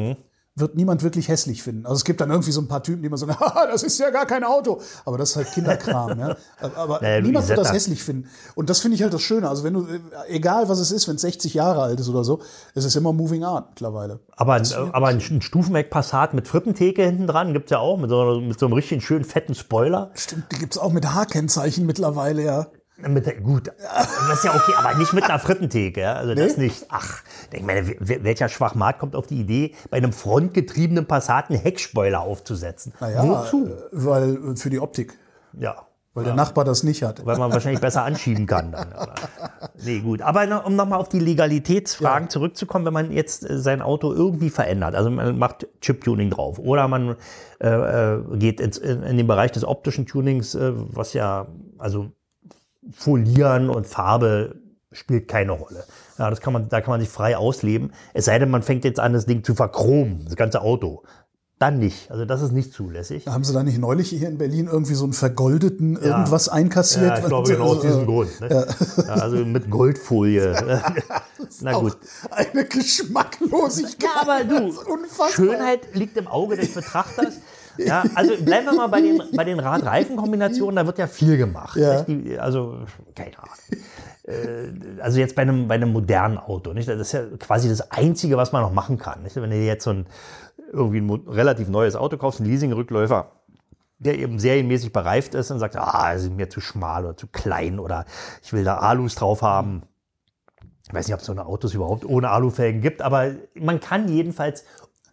wird niemand wirklich hässlich finden. Also es gibt dann irgendwie so ein paar Typen, die immer sagen, haha, das ist ja gar kein Auto. Aber das ist halt Kinderkram. Ja. Aber naja, niemand wird das Isetta. hässlich finden. Und das finde ich halt das Schöne. Also wenn du, egal was es ist, wenn es sechzig Jahre alt ist oder so, es ist immer Moving Art mittlerweile. Aber, ein, aber ein, ein Stufenweg Passat mit Frittentheke hinten dran gibt es ja auch, mit so, mit so einem richtig schönen fetten Spoiler. Stimmt, die gibt es auch mit H-Kennzeichen mittlerweile, ja. Mit der, gut, das ist ja okay, aber nicht mit einer Frittentheke. Ja? Also das nicht. Ach, ich meine, welcher Schwachmat kommt auf die Idee, bei einem frontgetriebenen Passat einen Heckspoiler aufzusetzen? Naja, wozu? äh, weil für die Optik. Ja. Weil der Nachbar das nicht hat. Weil man wahrscheinlich besser anschieben kann. Dann, aber. Nee, gut. Aber noch, um nochmal auf die Legalitätsfragen Ja. zurückzukommen, wenn man jetzt äh, sein Auto irgendwie verändert, also man macht Chip-Tuning drauf oder man äh, äh, geht ins, in, in den Bereich des optischen Tunings, äh, was ja, also Folieren und Farbe spielt keine Rolle. Ja, das kann man, da kann man sich frei ausleben. Es sei denn, man fängt jetzt an, das Ding zu verchromen, das ganze Auto. Dann nicht. Also das ist nicht zulässig. Haben Sie da nicht neulich hier in Berlin irgendwie so einen vergoldeten irgendwas einkassiert? Ja, ich glaube genau aus diesem Grund. Ne? Ja. Ja, also mit Goldfolie. Na gut. Eine Geschmacklosigkeit. Ja, aber du, Das ist unfassbar. Schönheit liegt im Auge des Betrachters. Ja, also bleiben wir mal bei den, bei den Rad-Reifen-Kombinationen, da wird ja viel gemacht. Ja. Nicht? Die, also, keine Ahnung. Äh, Also jetzt bei einem, bei einem modernen Auto. Nicht? Das ist ja quasi das Einzige, was man noch machen kann. Nicht? Wenn du jetzt so ein irgendwie ein mo- relativ neues Auto kaufst, einen Leasingrückläufer, der eben serienmäßig bereift ist und sagt, ah, das ist mir zu schmal oder zu klein oder ich will da Alus drauf haben. Ich weiß nicht, ob es so eine Autos überhaupt ohne Alufelgen gibt, aber man kann jedenfalls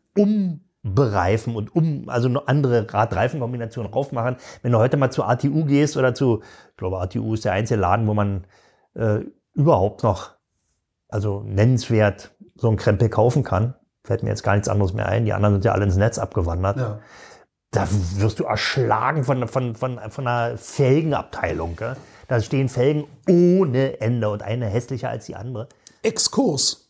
umbereifen und um, also eine andere Rad-Reifen-Kombination draufmachen. Wenn du heute mal zu A T U gehst oder zu, ich glaube, A T U ist der einzige Laden, wo man äh, überhaupt noch, also nennenswert, so einen Krempel kaufen kann. Fällt mir jetzt gar nichts anderes mehr ein. Die anderen sind ja alle ins Netz abgewandert. Ja. Da wirst du erschlagen von, von, von, von einer Felgenabteilung. Gell? Da stehen Felgen ohne Ende und eine hässlicher als die andere. Exkurs.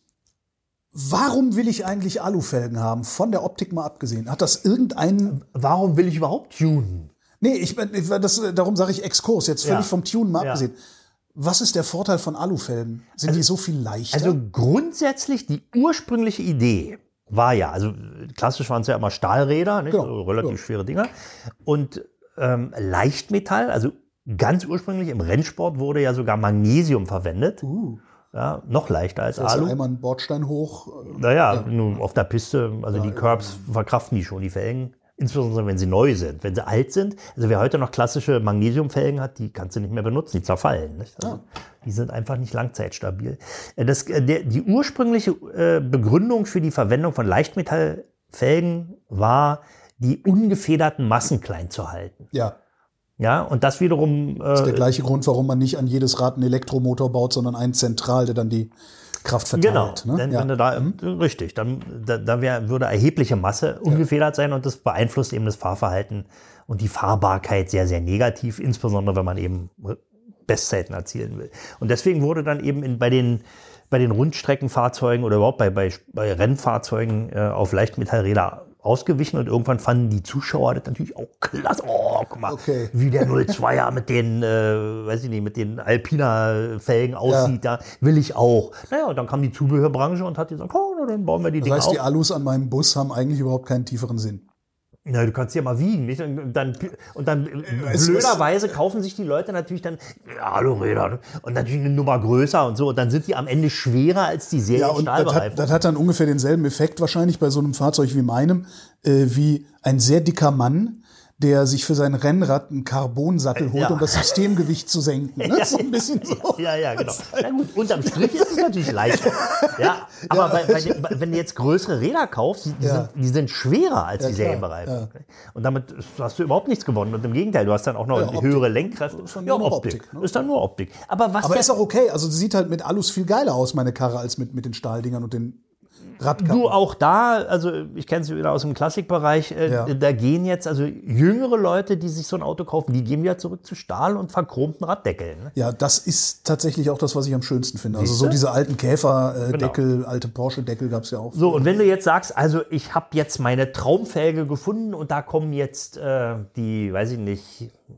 Warum will ich eigentlich Alufelgen haben? Von der Optik mal abgesehen. Hat das irgendeinen... Warum will ich überhaupt tunen? Nee, ich, ich, das, darum sage ich Exkurs. Jetzt völlig Ja. vom Tunen mal Ja. abgesehen. Was ist der Vorteil von Alufelgen? Sind die so viel leichter? Also grundsätzlich die ursprüngliche Idee war ja, also klassisch waren es ja immer Stahlräder, nicht? Genau, So relativ ja. schwere Dinger. Und ähm, Leichtmetall, also ganz ursprünglich im Rennsport wurde ja sogar Magnesium verwendet. uh, Ja, noch leichter als also Alu. einmal einen Bordstein hoch. äh, Naja, nur auf der Piste, also die Curbs verkraften die schon, die Felgen. Insbesondere wenn sie neu sind. Wenn sie alt sind, also wer heute noch klassische Magnesiumfelgen hat, die kannst du nicht mehr benutzen, die zerfallen. Nicht? Also, die sind einfach nicht langzeitstabil. Äh, Das, äh, der, die ursprüngliche äh, Begründung für die Verwendung von Leichtmetallfelgen war, die ungefederten Massen klein zu halten. Ja, Ja, und das wiederum das ist der äh, gleiche Grund, warum man nicht an jedes Rad einen Elektromotor baut, sondern einen zentral, der dann die Kraft Genau, verteilt. Ne? denn Ja. wenn du da, richtig, dann da, da wär, würde erhebliche Masse ungefedert sein und das beeinflusst eben das Fahrverhalten und die Fahrbarkeit sehr, sehr negativ, insbesondere wenn man eben Bestzeiten erzielen will. Und deswegen wurde dann eben in, bei den bei den Rundstreckenfahrzeugen oder überhaupt bei, bei, bei Rennfahrzeugen äh, auf Leichtmetallräder ausgewichen und irgendwann fanden die Zuschauer das natürlich auch klasse. Oh, guck mal, Okay. wie der null zweier mit den, äh, weiß ich nicht, mit den Alpina-Felgen aussieht, da will ich auch. Naja, und dann kam die Zubehörbranche und hat gesagt, oh, na, dann bauen wir die Das Dinger heißt, auf. die Alus an meinem Bus haben eigentlich überhaupt keinen tieferen Sinn. Na, du kannst ja mal wiegen, nicht? Und dann, und dann es blöderweise kaufen sich die Leute natürlich dann ja, Aluräder ne? Und natürlich eine Nummer größer und so. Und dann sind die am Ende schwerer als die Ja, und das hat, Serienstahlbereifung. das hat dann ungefähr denselben Effekt wahrscheinlich bei so einem Fahrzeug wie meinem, äh, wie ein sehr dicker Mann, der sich für sein Rennrad einen Carbonsattel holt, Ja. um das Systemgewicht zu senken. Ne? So ein bisschen so. Ja, ja, genau. Na gut, unterm Strich ist es natürlich leichter. Ja, aber bei, bei den, bei, wenn du jetzt größere Räder kaufst, die, die, Ja. sind, die sind schwerer als die klar, Serienbereifung. Und damit hast du überhaupt nichts gewonnen. Und im Gegenteil, du hast dann auch noch Ja, Optik. höhere Lenkkräfte. Ist dann Ja, nur noch Optik. Optik, ne? Ist dann nur Optik. Aber was Aber der- ist auch okay. Also sie sieht halt mit Alus viel geiler aus, meine Karre, als mit, mit den Stahldingern und den Radkappen. Du auch da, also ich kenne es wieder aus dem Klassikbereich, äh, Ja. da gehen jetzt also jüngere Leute, die sich so ein Auto kaufen, die gehen wieder zurück zu Stahl und verchromten Raddeckeln. Ne? Ja, das ist tatsächlich auch das, was ich am schönsten finde. Also Siehste? so diese alten Käfer-Deckel, alte Porsche-Deckel gab es ja auch. So, und wenn du jetzt sagst, also ich habe jetzt meine Traumfelge gefunden und da kommen jetzt äh, die, weiß ich nicht,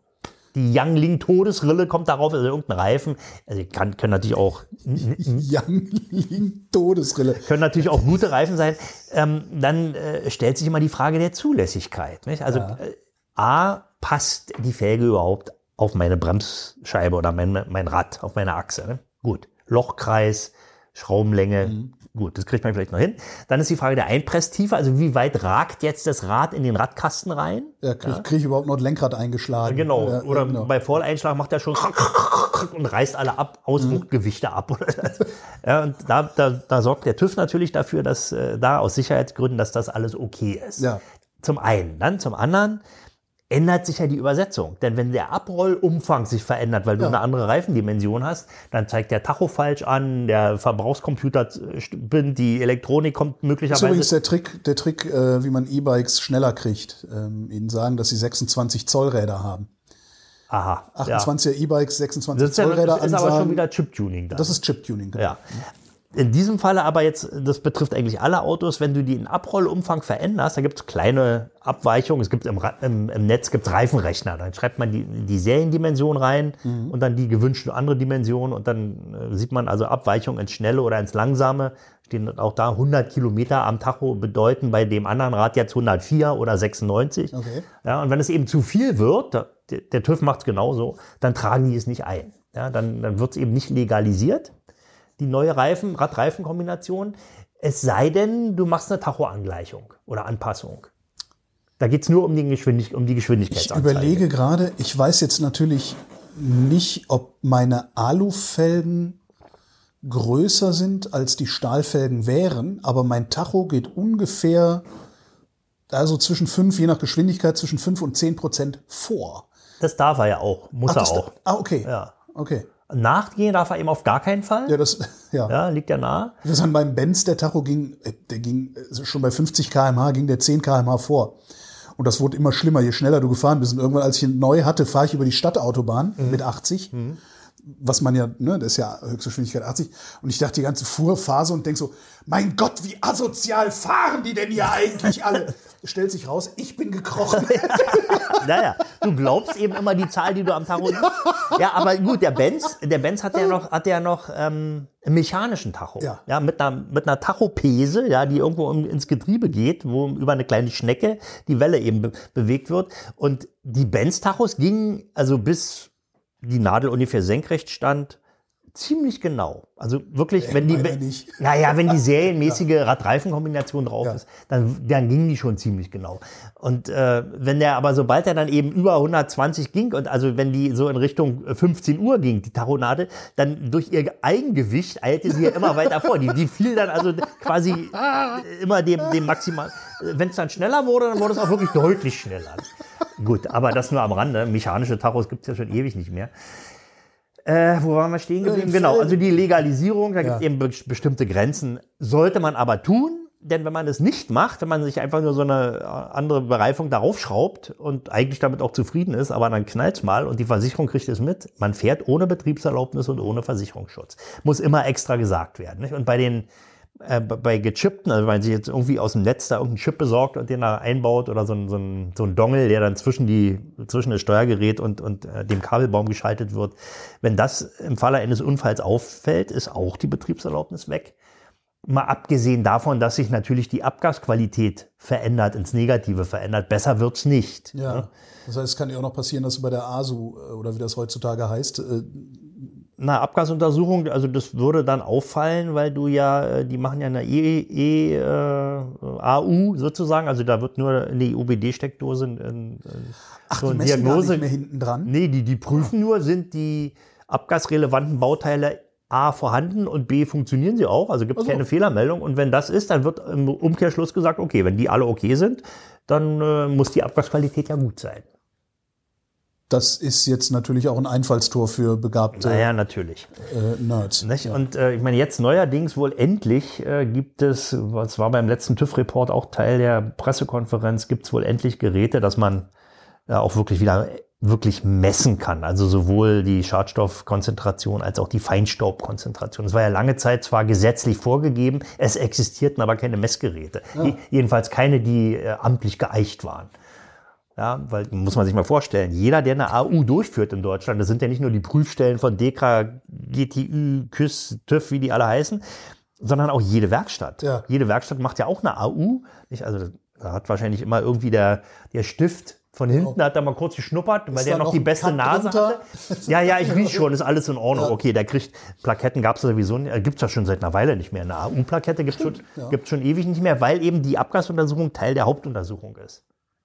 Die Youngling-Todesrille kommt darauf, also irgendein Reifen. Also kann, können natürlich auch Youngling-Todesrille. Können natürlich auch gute Reifen sein. Ähm, dann äh, stellt sich immer die Frage der Zulässigkeit. Nicht? Also Ja. äh, A, passt die Felge überhaupt auf meine Bremsscheibe oder mein, mein Rad, auf meine Achse? Ne? Gut. Lochkreis, Schraubenlänge. Mhm. Gut, das kriegt man vielleicht noch hin. Dann ist die Frage der Einpresstiefe, also wie weit ragt jetzt das Rad in den Radkasten rein? Ja, kriege ja. krieg ich überhaupt noch ein Lenkrad eingeschlagen? Genau, ja, oder genau. bei Volleinschlag macht er schon und reißt alle ab, Ausdruckgewichte mhm. ab. Ja, und da, da, da sorgt der TÜV natürlich dafür, dass äh, da aus Sicherheitsgründen, dass das alles okay ist. Ja. Zum einen. Dann zum anderen ändert sich ja die Übersetzung. Denn wenn der Abrollumfang sich verändert, weil du Ja. eine andere Reifendimension hast, dann zeigt der Tacho falsch an, der Verbrauchscomputer spinnt, die Elektronik kommt Das ist möglicherweise... übrigens der Trick, der Trick äh, wie man E-Bikes schneller kriegt. Ähm, ihnen sagen, dass sie sechsundzwanzig Zoll Räder haben. Aha. achtundzwanziger ja. E-Bikes, sechsundzwanzig Das ist, ja, Zoll Räder das ist ansagen. aber schon wieder Chip-Tuning. Dann. Das ist Chip-Tuning. Genau. Ja. In diesem Falle aber jetzt, das betrifft eigentlich alle Autos, wenn du den Abrollumfang veränderst, da gibt es kleine Abweichungen. Es gibt im, im, im Netz gibt's Reifenrechner. Dann schreibt man die, die Seriendimension rein mhm. und dann die gewünschte andere Dimension und dann äh, sieht man also Abweichungen ins Schnelle oder ins Langsame. Stehen auch da hundert Kilometer am Tacho bedeuten bei dem anderen Rad jetzt hundertvier oder sechsundneunzig. Okay. Ja, und wenn es eben zu viel wird, der, der TÜV macht es genauso, dann tragen die es nicht ein. Ja, dann dann wird es eben nicht legalisiert. Die neue Reifen, Rad-Reifen-Kombination, es sei denn, du machst eine Tacho-Angleichung oder Anpassung. Da geht es nur um die, Geschwindig- um die Ich Geschwindigkeitsanzeige. überlege gerade, ich weiß jetzt natürlich nicht, ob meine Alufelgen größer sind, als die Stahlfelgen wären, aber mein Tacho geht ungefähr, also zwischen fünf, je nach Geschwindigkeit, zwischen fünf und zehn Prozent vor. Das darf er ja auch, muss Ach, er das- auch. Ah, okay. Ja. Okay. Nachgehen darf er eben auf gar keinen Fall. Ja, das, ja. Ja, liegt ja nahe. Das an meinem Benz, der Tacho ging, äh, der ging äh, schon bei fünfzig Kilometer pro Stunde, ging der zehn Kilometer pro Stunde vor. Und das wurde immer schlimmer, je schneller du gefahren bist. Und irgendwann, als ich ihn neu hatte, fahre ich über die Stadtautobahn mhm. mit achtzig. Mhm. Was man ja, ne, das ist ja Höchstgeschwindigkeit achtzig. Und ich dachte die ganze Fuhrphase und denk so, mein Gott, wie asozial fahren die denn hier eigentlich alle? Stellt sich raus, ich bin gekrochen. Naja, du glaubst eben immer die Zahl, die du am Tacho siehst. Ja, aber gut, der Benz, der Benz hat ja noch, hat ja noch ähm, einen mechanischen Tacho. Ja. Ja, mit einer, mit einer Tachopese, ja, die irgendwo ins Getriebe geht, wo über eine kleine Schnecke die Welle eben be- bewegt wird. Und die Benz-Tachos gingen also bis die Nadel ungefähr senkrecht stand, ziemlich genau. Also wirklich, Äh, wenn die, meiner nicht. naja, wenn die serienmäßige Rad-Reifen-Kombination drauf Ja. ist, dann, dann gingen die schon ziemlich genau. Und äh, wenn der aber, sobald er dann eben über hundertzwanzig ging und also wenn die so in Richtung fünfzehn Uhr ging, die Tachonadel, dann durch ihr Eigengewicht eilte sie ja immer weiter vor. Die, die fiel dann also quasi immer dem, dem maximal. Wenn es dann schneller wurde, dann wurde es auch wirklich deutlich schneller. Gut, aber das nur am Rande. Mechanische Tachos gibt es ja schon ewig nicht mehr. Äh, wo waren wir stehen geblieben? Äh, Genau, also die Legalisierung, da gibt es Ja. eben be bestimmte Grenzen. Sollte man aber tun, denn wenn man es nicht macht, wenn man sich einfach nur so eine andere Bereifung darauf schraubt und eigentlich damit auch zufrieden ist, aber dann knallt's mal und die Versicherung kriegt es mit, man fährt ohne Betriebserlaubnis und ohne Versicherungsschutz. Muss immer extra gesagt werden. Nicht? Und bei den äh, bei gechippten, also wenn man sich jetzt irgendwie aus dem Netz da irgendeinen Chip besorgt und den da einbaut oder so ein, so ein, so ein Dongle, der dann zwischen die zwischen das Steuergerät und, und äh, dem Kabelbaum geschaltet wird, wenn das im Falle eines Unfalls auffällt, ist auch die Betriebserlaubnis weg. Mal abgesehen davon, dass sich natürlich die Abgasqualität verändert, ins Negative verändert. Besser wird's nicht. Ja. Das heißt, es kann ja auch noch passieren, dass du bei der A S U äh, oder wie das heutzutage heißt, äh, Na, Abgasuntersuchung, also das würde dann auffallen, weil du ja, äh, die machen ja eine E, e äh, A U sozusagen, also da wird nur in die U B D-Steckdose in, in, ach, so die eine messen gar Diagnose. nicht mehr hinten dran. Nee, die, die prüfen nur, sind die abgasrelevanten Bauteile A vorhanden und B funktionieren sie auch, also gibt es Ach so. keine Fehlermeldung. Und wenn das ist, dann wird im Umkehrschluss gesagt, okay, wenn die alle okay sind, dann äh, muss die Abgasqualität ja gut sein. Das ist jetzt natürlich auch ein Einfallstor für begabte Naja, natürlich. äh, Nerds. Nicht? Ja. Und äh, ich meine, jetzt neuerdings wohl endlich äh, gibt es, was war beim letzten TÜV-Report auch Teil der Pressekonferenz, gibt es wohl endlich Geräte, dass man äh, auch wirklich wieder wirklich messen kann. Also sowohl die Schadstoffkonzentration als auch die Feinstaubkonzentration. Das war ja lange Zeit zwar gesetzlich vorgegeben, es existierten aber keine Messgeräte. Ja. Jedenfalls keine, die äh, amtlich geeicht waren. Ja, weil, muss man sich mal vorstellen, jeder, der eine A U durchführt in Deutschland, das sind ja nicht nur die Prüfstellen von D E K R A, G T Ü, K Ü S, TÜV, wie die alle heißen, sondern auch jede Werkstatt. Ja. Jede Werkstatt macht ja auch eine A U. Nicht? Also da hat wahrscheinlich immer irgendwie der, der Stift von hinten, genau. Hat da mal kurz geschnuppert, weil ist der noch, noch die beste Nase drunter? Hatte. Ja, ja, ich riech schon, ist alles in Ordnung. Ja. Okay, der kriegt, Plaketten gab es sowieso nicht, äh, gibt es ja schon seit einer Weile nicht mehr. Eine A U-Plakette gibt es schon, ja. schon ewig nicht mehr, weil eben die Abgasuntersuchung Teil der Hauptuntersuchung ist.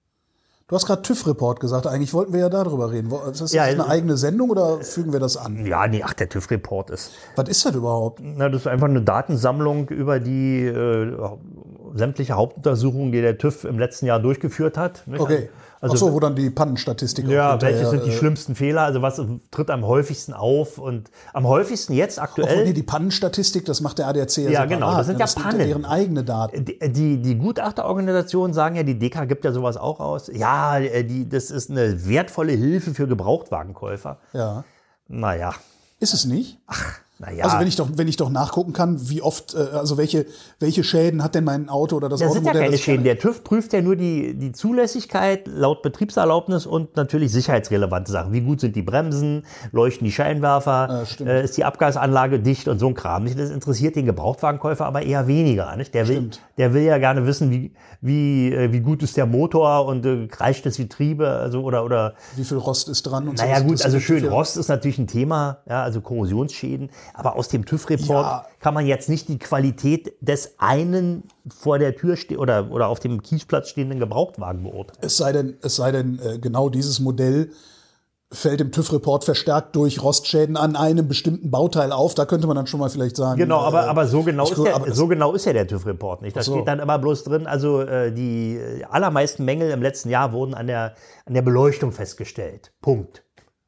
Du hast gerade TÜV-Report gesagt, eigentlich wollten wir ja darüber reden. Ist das ja, eine eigene Sendung oder fügen wir das an? Ja, nee, ach, der TÜV-Report ist... Was ist das überhaupt? Na, das ist einfach eine Datensammlung über die äh, sämtliche Hauptuntersuchungen, die der TÜV im letzten Jahr durchgeführt hat. Nicht? Okay. Also, ach so, wo dann die Pannenstatistik ja, welche sind die äh, schlimmsten Fehler, also was tritt am häufigsten auf und am häufigsten jetzt aktuell... Obwohl, nee, die Pannenstatistik, das macht der A D A C ja Ja, genau, das sind ja, das Pannen. Sind ja deren eigene Daten. Die, die, die Gutachterorganisationen sagen ja, die D E K R A gibt ja sowas auch aus. Ja, die, das ist eine wertvolle Hilfe für Gebrauchtwagenkäufer. Ja. Naja. Ist es nicht? Ach. Naja. Also wenn ich doch, wenn ich doch nachgucken kann, wie oft, äh, also welche, welche Schäden hat denn mein Auto oder das Auto? Das Automodell? sind ja keine Schäden. Der TÜV prüft ja nur die, die Zulässigkeit laut Betriebserlaubnis und natürlich sicherheitsrelevante Sachen. Wie gut sind die Bremsen, leuchten die Scheinwerfer, ja, äh, ist die Abgasanlage dicht und so ein Kram. Das interessiert den Gebrauchtwagenkäufer aber eher weniger. Nicht? Der, will, der will ja gerne wissen, wie, wie, äh, wie gut ist der Motor und äh, kreischt das Getriebe, also oder oder. Wie viel Rost ist dran und so. Naja gut, also schön, Rost ist natürlich ein Thema, ja, also Korrosionsschäden. Aber aus dem TÜV-Report ja. kann man jetzt nicht die Qualität des einen vor der Tür ste- oder, oder auf dem Kiesplatz stehenden Gebrauchtwagen beurteilen. Es sei denn, es sei denn äh, genau dieses Modell fällt im TÜV-Report verstärkt durch Rostschäden an einem bestimmten Bauteil auf. Da könnte man dann schon mal vielleicht sagen. Genau, aber, äh, aber, so, genau ist der, aber so genau ist ja der TÜV-Report nicht. Da so. steht dann immer bloß drin, also äh, die allermeisten Mängel im letzten Jahr wurden an der, an der Beleuchtung festgestellt. Punkt.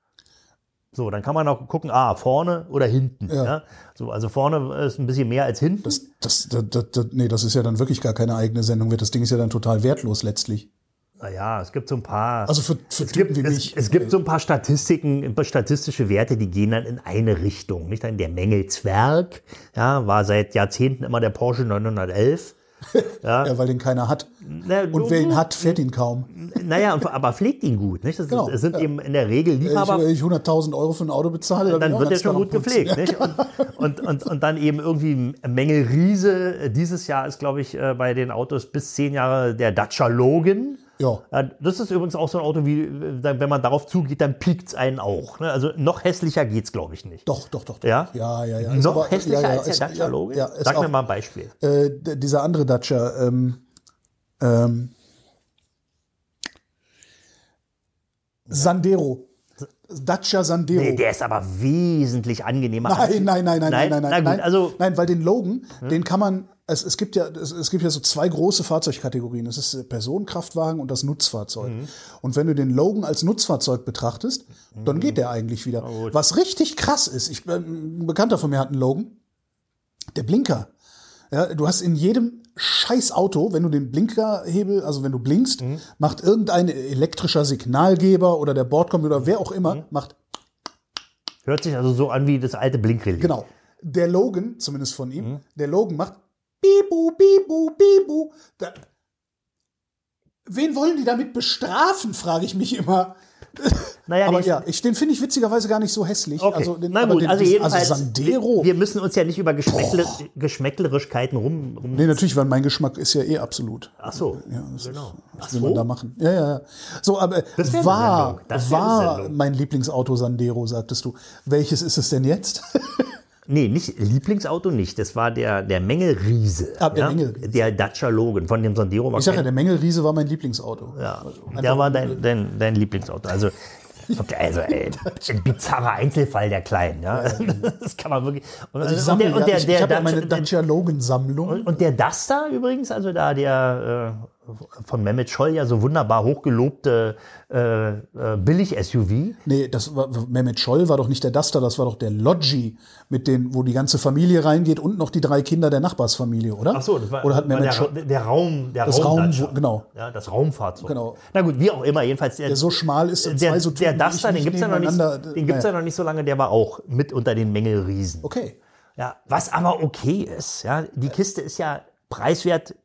So, dann kann man auch gucken, ah, vorne oder hinten. Ja. Ja? So, also vorne ist ein bisschen mehr als hinten. Das, das, das, das, das, nee, das ist ja dann wirklich gar keine eigene Sendung. Das Ding ist ja dann total wertlos letztlich. Naja, es gibt so ein paar. Also für, für es Typen gibt, wie es, mich. Es gibt so ein paar Statistiken, ein paar statistische Werte, die gehen dann in eine Richtung. Nicht? Der Mängelzwerg, ja, war seit Jahrzehnten immer der Porsche neunhundertelf. Ja. Ja, weil den keiner hat. Na, und wer ihn hat, fährt ihn kaum. Naja, aber pflegt ihn gut. Nicht? Das genau. sind, sind ja. eben in der Regel Liebhaber. Wenn ich hunderttausend Euro für ein Auto bezahle, dann, dann wird er schon gut gepflegt. Nicht? Und, und, und, und dann eben irgendwie Mängelriese. Dieses Jahr ist, glaube ich, bei den Autos bis zehn Jahre der Dacia Logan. Ja. Das ist übrigens auch so ein Auto, wie wenn man darauf zugeht, dann piekt es einen auch. Also noch hässlicher geht es, glaube ich, nicht. Doch, doch, doch. doch. Ja? Ja, ja, ja. Noch aber, hässlicher ja, ja, als der ist, Dacia ja, Logan? Ja, Sag auch, mir mal ein Beispiel. Äh, dieser andere Dacia, ähm, ähm, Sandero. Dacia Sandero. Nee, der ist aber wesentlich angenehmer. Nein, nein, nein, nein, nein, nein, nein, nein, also nein, weil den Logan, hm? den kann man, es, es gibt ja, es, es gibt ja so zwei große Fahrzeugkategorien. Das ist der Personenkraftwagen und das Nutzfahrzeug. Mhm. Und wenn du den Logan als Nutzfahrzeug betrachtest, mhm. dann geht der eigentlich wieder. Oh, was richtig krass ist, ich, ein Bekannter von mir hat einen Logan, der Blinker. Ja, du hast in jedem scheiß Auto, wenn du den Blinkerhebel, also wenn du blinkst, mhm. macht irgendein elektrischer Signalgeber oder der Bordcomputer, wer auch immer, mhm. macht. Hört sich also so an wie das alte Blinkrelais. Genau. Der Logan, zumindest von ihm, mhm. der Logan macht Bibu, Bibu, Bibu. Da, wen wollen die damit bestrafen, frage ich mich immer. Naja, aber ja, ich, den finde ich witzigerweise gar nicht so hässlich. Okay. Also, den, Na gut, den, also jedenfalls, also Sandero. Wir müssen uns ja nicht über Geschmäckle, Geschmäcklerischkeiten rum, rum... Nee, natürlich, weil mein Geschmack ist ja eh absolut. Ach so, ja, das genau. Was Ach will so? man da machen? Ja, ja, ja. So, aber war, war mein Lieblingsauto Sandero, sagtest du. Welches ist es denn jetzt? Nee, nicht Lieblingsauto nicht. Das war der, der Mängelriese. Ah, der ja? Mängelriese. Der Dacia Logan von dem Sandero. Ich sage ja, der Mängelriese war mein Lieblingsauto. Ja, also der war dein, dein, dein Lieblingsauto. Also, okay, also ey, ein bizarrer Einzelfall der Kleinen. Ja? Das kann man wirklich. Und, also ich sammle, und der, und der, ja, ich, der, ich habe ja Dacia, meine Dacia Logan-Sammlung. Und, und der Duster übrigens, also da der äh, von Mehmet Scholl ja so wunderbar hochgelobte äh, äh, Billig-S U V. Nee, das war, Mehmet Scholl war doch nicht der Duster, das war doch der Logi, mit den, wo die ganze Familie reingeht und noch die drei Kinder der Nachbarsfamilie, oder? Ach so, das war, oder hat Mehmet der, Scholl, der Raum, der das Raum, Raum, genau. Ja, das Raumfahrzeug. Genau. Na gut, wie auch immer, jedenfalls. Der, der so schmal ist und der, zwei so Der Duster, den gibt's ja noch nicht, den gibt's naja. ja noch nicht so lange, der war auch mit unter den Mängelriesen. Okay. Ja, was aber okay ist, ja, die Kiste ist ja preiswert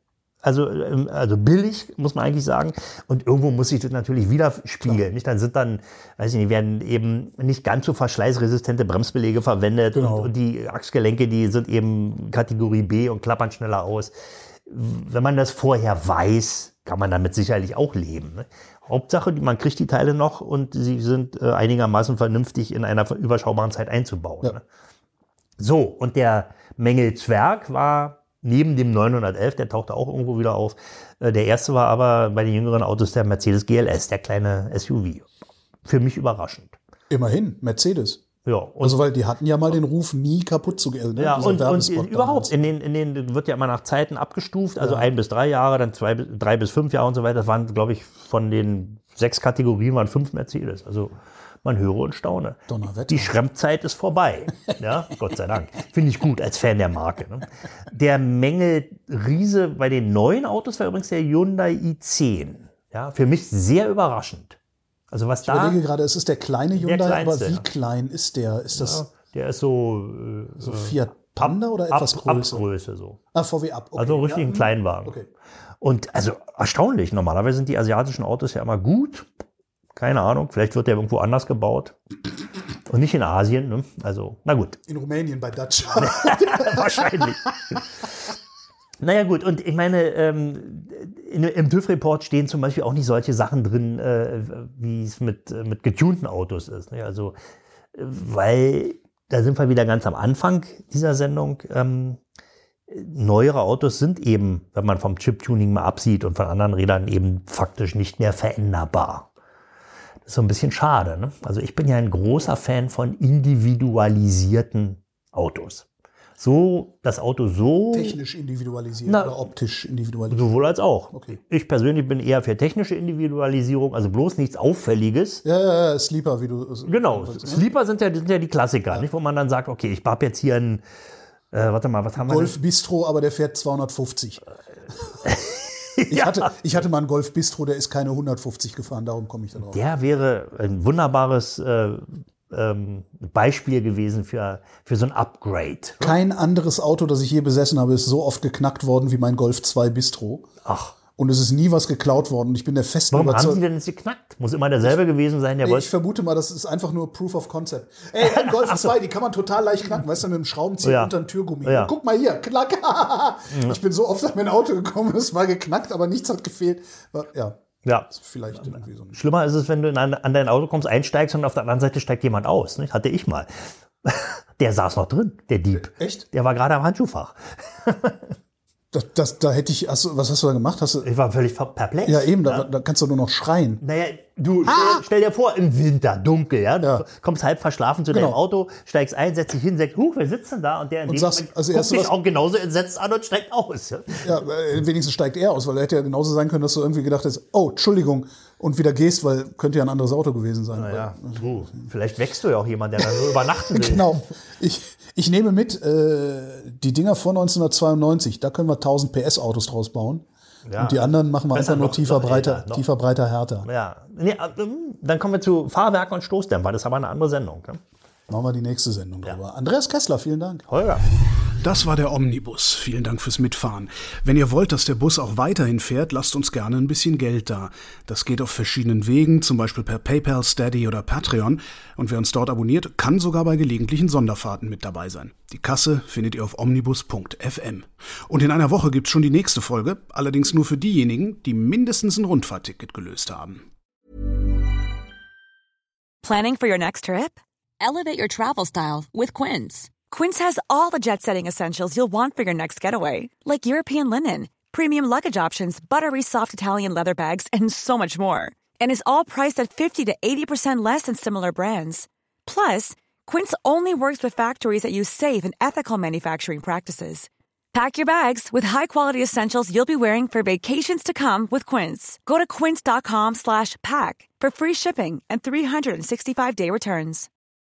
Also, also billig, muss man eigentlich sagen. Und irgendwo muss sich das natürlich widerspiegeln. Nicht? Dann sind dann, weiß ich nicht, werden eben nicht ganz so verschleißresistente Bremsbeläge verwendet. Genau. Und, und die Achsgelenke, die sind eben Kategorie B und klappern schneller aus. Wenn man das vorher weiß, kann man damit sicherlich auch leben. Ne? Hauptsache, man kriegt die Teile noch und sie sind äh, einigermaßen vernünftig in einer überschaubaren Zeit einzubauen. Ja. Ne? So, und der Mängel-Zwerg war neben dem neunhundertelf, der tauchte auch irgendwo wieder auf. Der erste war aber bei den jüngeren Autos der Mercedes G L S, der kleine S U V. Für mich überraschend. Immerhin, Mercedes. Ja, und also weil die hatten ja mal den Ruf, nie kaputt zu gehen. Ne? Ja, und, und überhaupt, in den, in den wird ja immer nach Zeiten abgestuft, also ja. ein bis drei Jahre, dann zwei, drei bis fünf Jahre und so weiter. Das waren, glaube ich, von den sechs Kategorien waren fünf Mercedes. Also man höre und staune. Donnerwetter. Die Schrempzeit ist vorbei. Ja, Gott sei Dank. Finde ich gut als Fan der Marke. Ne? Der Mängel-Riese bei den neuen Autos war übrigens der Hyundai i zehn. Ja, für mich sehr überraschend. Also was ich da, überlege gerade, es ist der kleine Hyundai, der kleinste, aber wie ja. klein ist der? Ist das ja, der ist so, äh, so Fiat Panda oder etwas ab, größer? Abgröße so. Ah, V W Up. Okay. Also richtig ja. ein Kleinwagen. Okay. Und also erstaunlich, normalerweise sind die asiatischen Autos ja immer gut. Keine Ahnung, vielleicht wird der irgendwo anders gebaut. Und nicht in Asien, ne? Also, na gut. In Rumänien bei Dacia. Wahrscheinlich. Naja gut, und ich meine, ähm, in, im TÜV-Report stehen zum Beispiel auch nicht solche Sachen drin, äh, wie es mit, mit getunten Autos ist. Ne? Also, weil, da sind wir wieder ganz am Anfang dieser Sendung, ähm, neuere Autos sind eben, wenn man vom Chip-Tuning mal absieht und von anderen Rädern eben faktisch nicht mehr veränderbar. Das ist so ein bisschen schade. Ne? Also ich bin ja ein großer Fan von individualisierten Autos. So, das Auto so... Technisch individualisiert na, oder optisch individualisiert? Sowohl als auch. Okay. Ich persönlich bin eher für technische Individualisierung, also bloß nichts Auffälliges. Ja, ja, ja, Sleeper, wie du... Genau, Sleeper sind ja, sind ja die Klassiker, ja. Nicht, wo man dann sagt, okay, ich habe jetzt hier einen... Äh, warte mal, was haben wir Golf Bistro, aber der fährt zweihundertfünfzig. Ich, ja. hatte, ich hatte mal einen Golf Bistro, der ist keine hundertfünfzig gefahren, darum komme ich da drauf. Der wäre ein wunderbares äh, ähm, Beispiel gewesen für, für so ein Upgrade. Kein anderes Auto, das ich je besessen habe, ist so oft geknackt worden wie mein Golf zwei Bistro. Ach. Und es ist nie was geklaut worden. Ich bin der festen Warum Überzeugung. haben Sie denn jetzt geknackt? Muss immer derselbe gewesen sein, der nee, Golf? Ich vermute mal, das ist einfach nur Proof of Concept. Ey, ein Golf so. zwei, die kann man total leicht knacken. Weißt du, mit einem Schraubenzieher ja. unter ein Türgummi. Ja. Guck mal hier, knack. Ich bin so oft an mein Auto gekommen, es war geknackt, aber nichts hat gefehlt. Ja. Ja. Vielleicht irgendwie so ein Schlimmer ist es, wenn du an, an dein Auto kommst, einsteigst und auf der anderen Seite steigt jemand aus. Nicht? Hatte ich mal. Der saß noch drin, der Dieb. Echt? Der war gerade am Handschuhfach. Das, das, da hätte ich, hast du, was hast du da gemacht? Hast du, ich war völlig perplex. Ja, eben, ja? Da, da kannst du nur noch schreien. Naja, du ah! stell, stell dir vor, im Winter, dunkel, ja, du ja. kommst halb verschlafen zu genau. deinem Auto, steigst ein, setzt dich hin, sagst, huch, wer sitzt denn da? Und der in und dem sagst, Moment also guckt dich was, auch genauso entsetzt an und steigt aus. Ja, ja wenigstens steigt er aus, weil er hätte ja genauso sein können, dass du irgendwie gedacht hast, oh, Entschuldigung, und wieder gehst, weil könnte ja ein anderes Auto gewesen sein. Naja, du, vielleicht wächst du ja auch jemand, der da nur übernachten will. Genau. Ich, ich nehme mit, äh, die Dinger von neunzehnhundertzweiundneunzig, da können wir tausend P S Autos draus bauen. Ja. Und die anderen machen wir einfach nur noch, tiefer, noch breiter, älter, tiefer, breiter, härter. Ja, nee, dann kommen wir zu Fahrwerken und Stoßdämpfer. Das ist aber eine andere Sendung. Ne? Machen wir die nächste Sendung drüber. Ja. Andreas Kessler, vielen Dank. Holger. Das war der Omnibus. Vielen Dank fürs Mitfahren. Wenn ihr wollt, dass der Bus auch weiterhin fährt, lasst uns gerne ein bisschen Geld da. Das geht auf verschiedenen Wegen, zum Beispiel per PayPal, Steady oder Patreon. Und wer uns dort abonniert, kann sogar bei gelegentlichen Sonderfahrten mit dabei sein. Die Kasse findet ihr auf omnibus punkt f m. Und in einer Woche gibt's schon die nächste Folge, allerdings nur für diejenigen, die mindestens ein Rundfahrtticket gelöst haben. Planning for your next trip? Elevate your travel style with Quince. Quince has all the jet-setting essentials you'll want for your next getaway, like European linen, premium luggage options, buttery soft Italian leather bags, and so much more. And is all priced at fifty to eighty percent less than similar brands. Plus, Quince only works with factories that use safe and ethical manufacturing practices. Pack your bags with high-quality essentials you'll be wearing for vacations to come with Quince. Go to quince dot com slash pack for free shipping and three sixty-five day returns.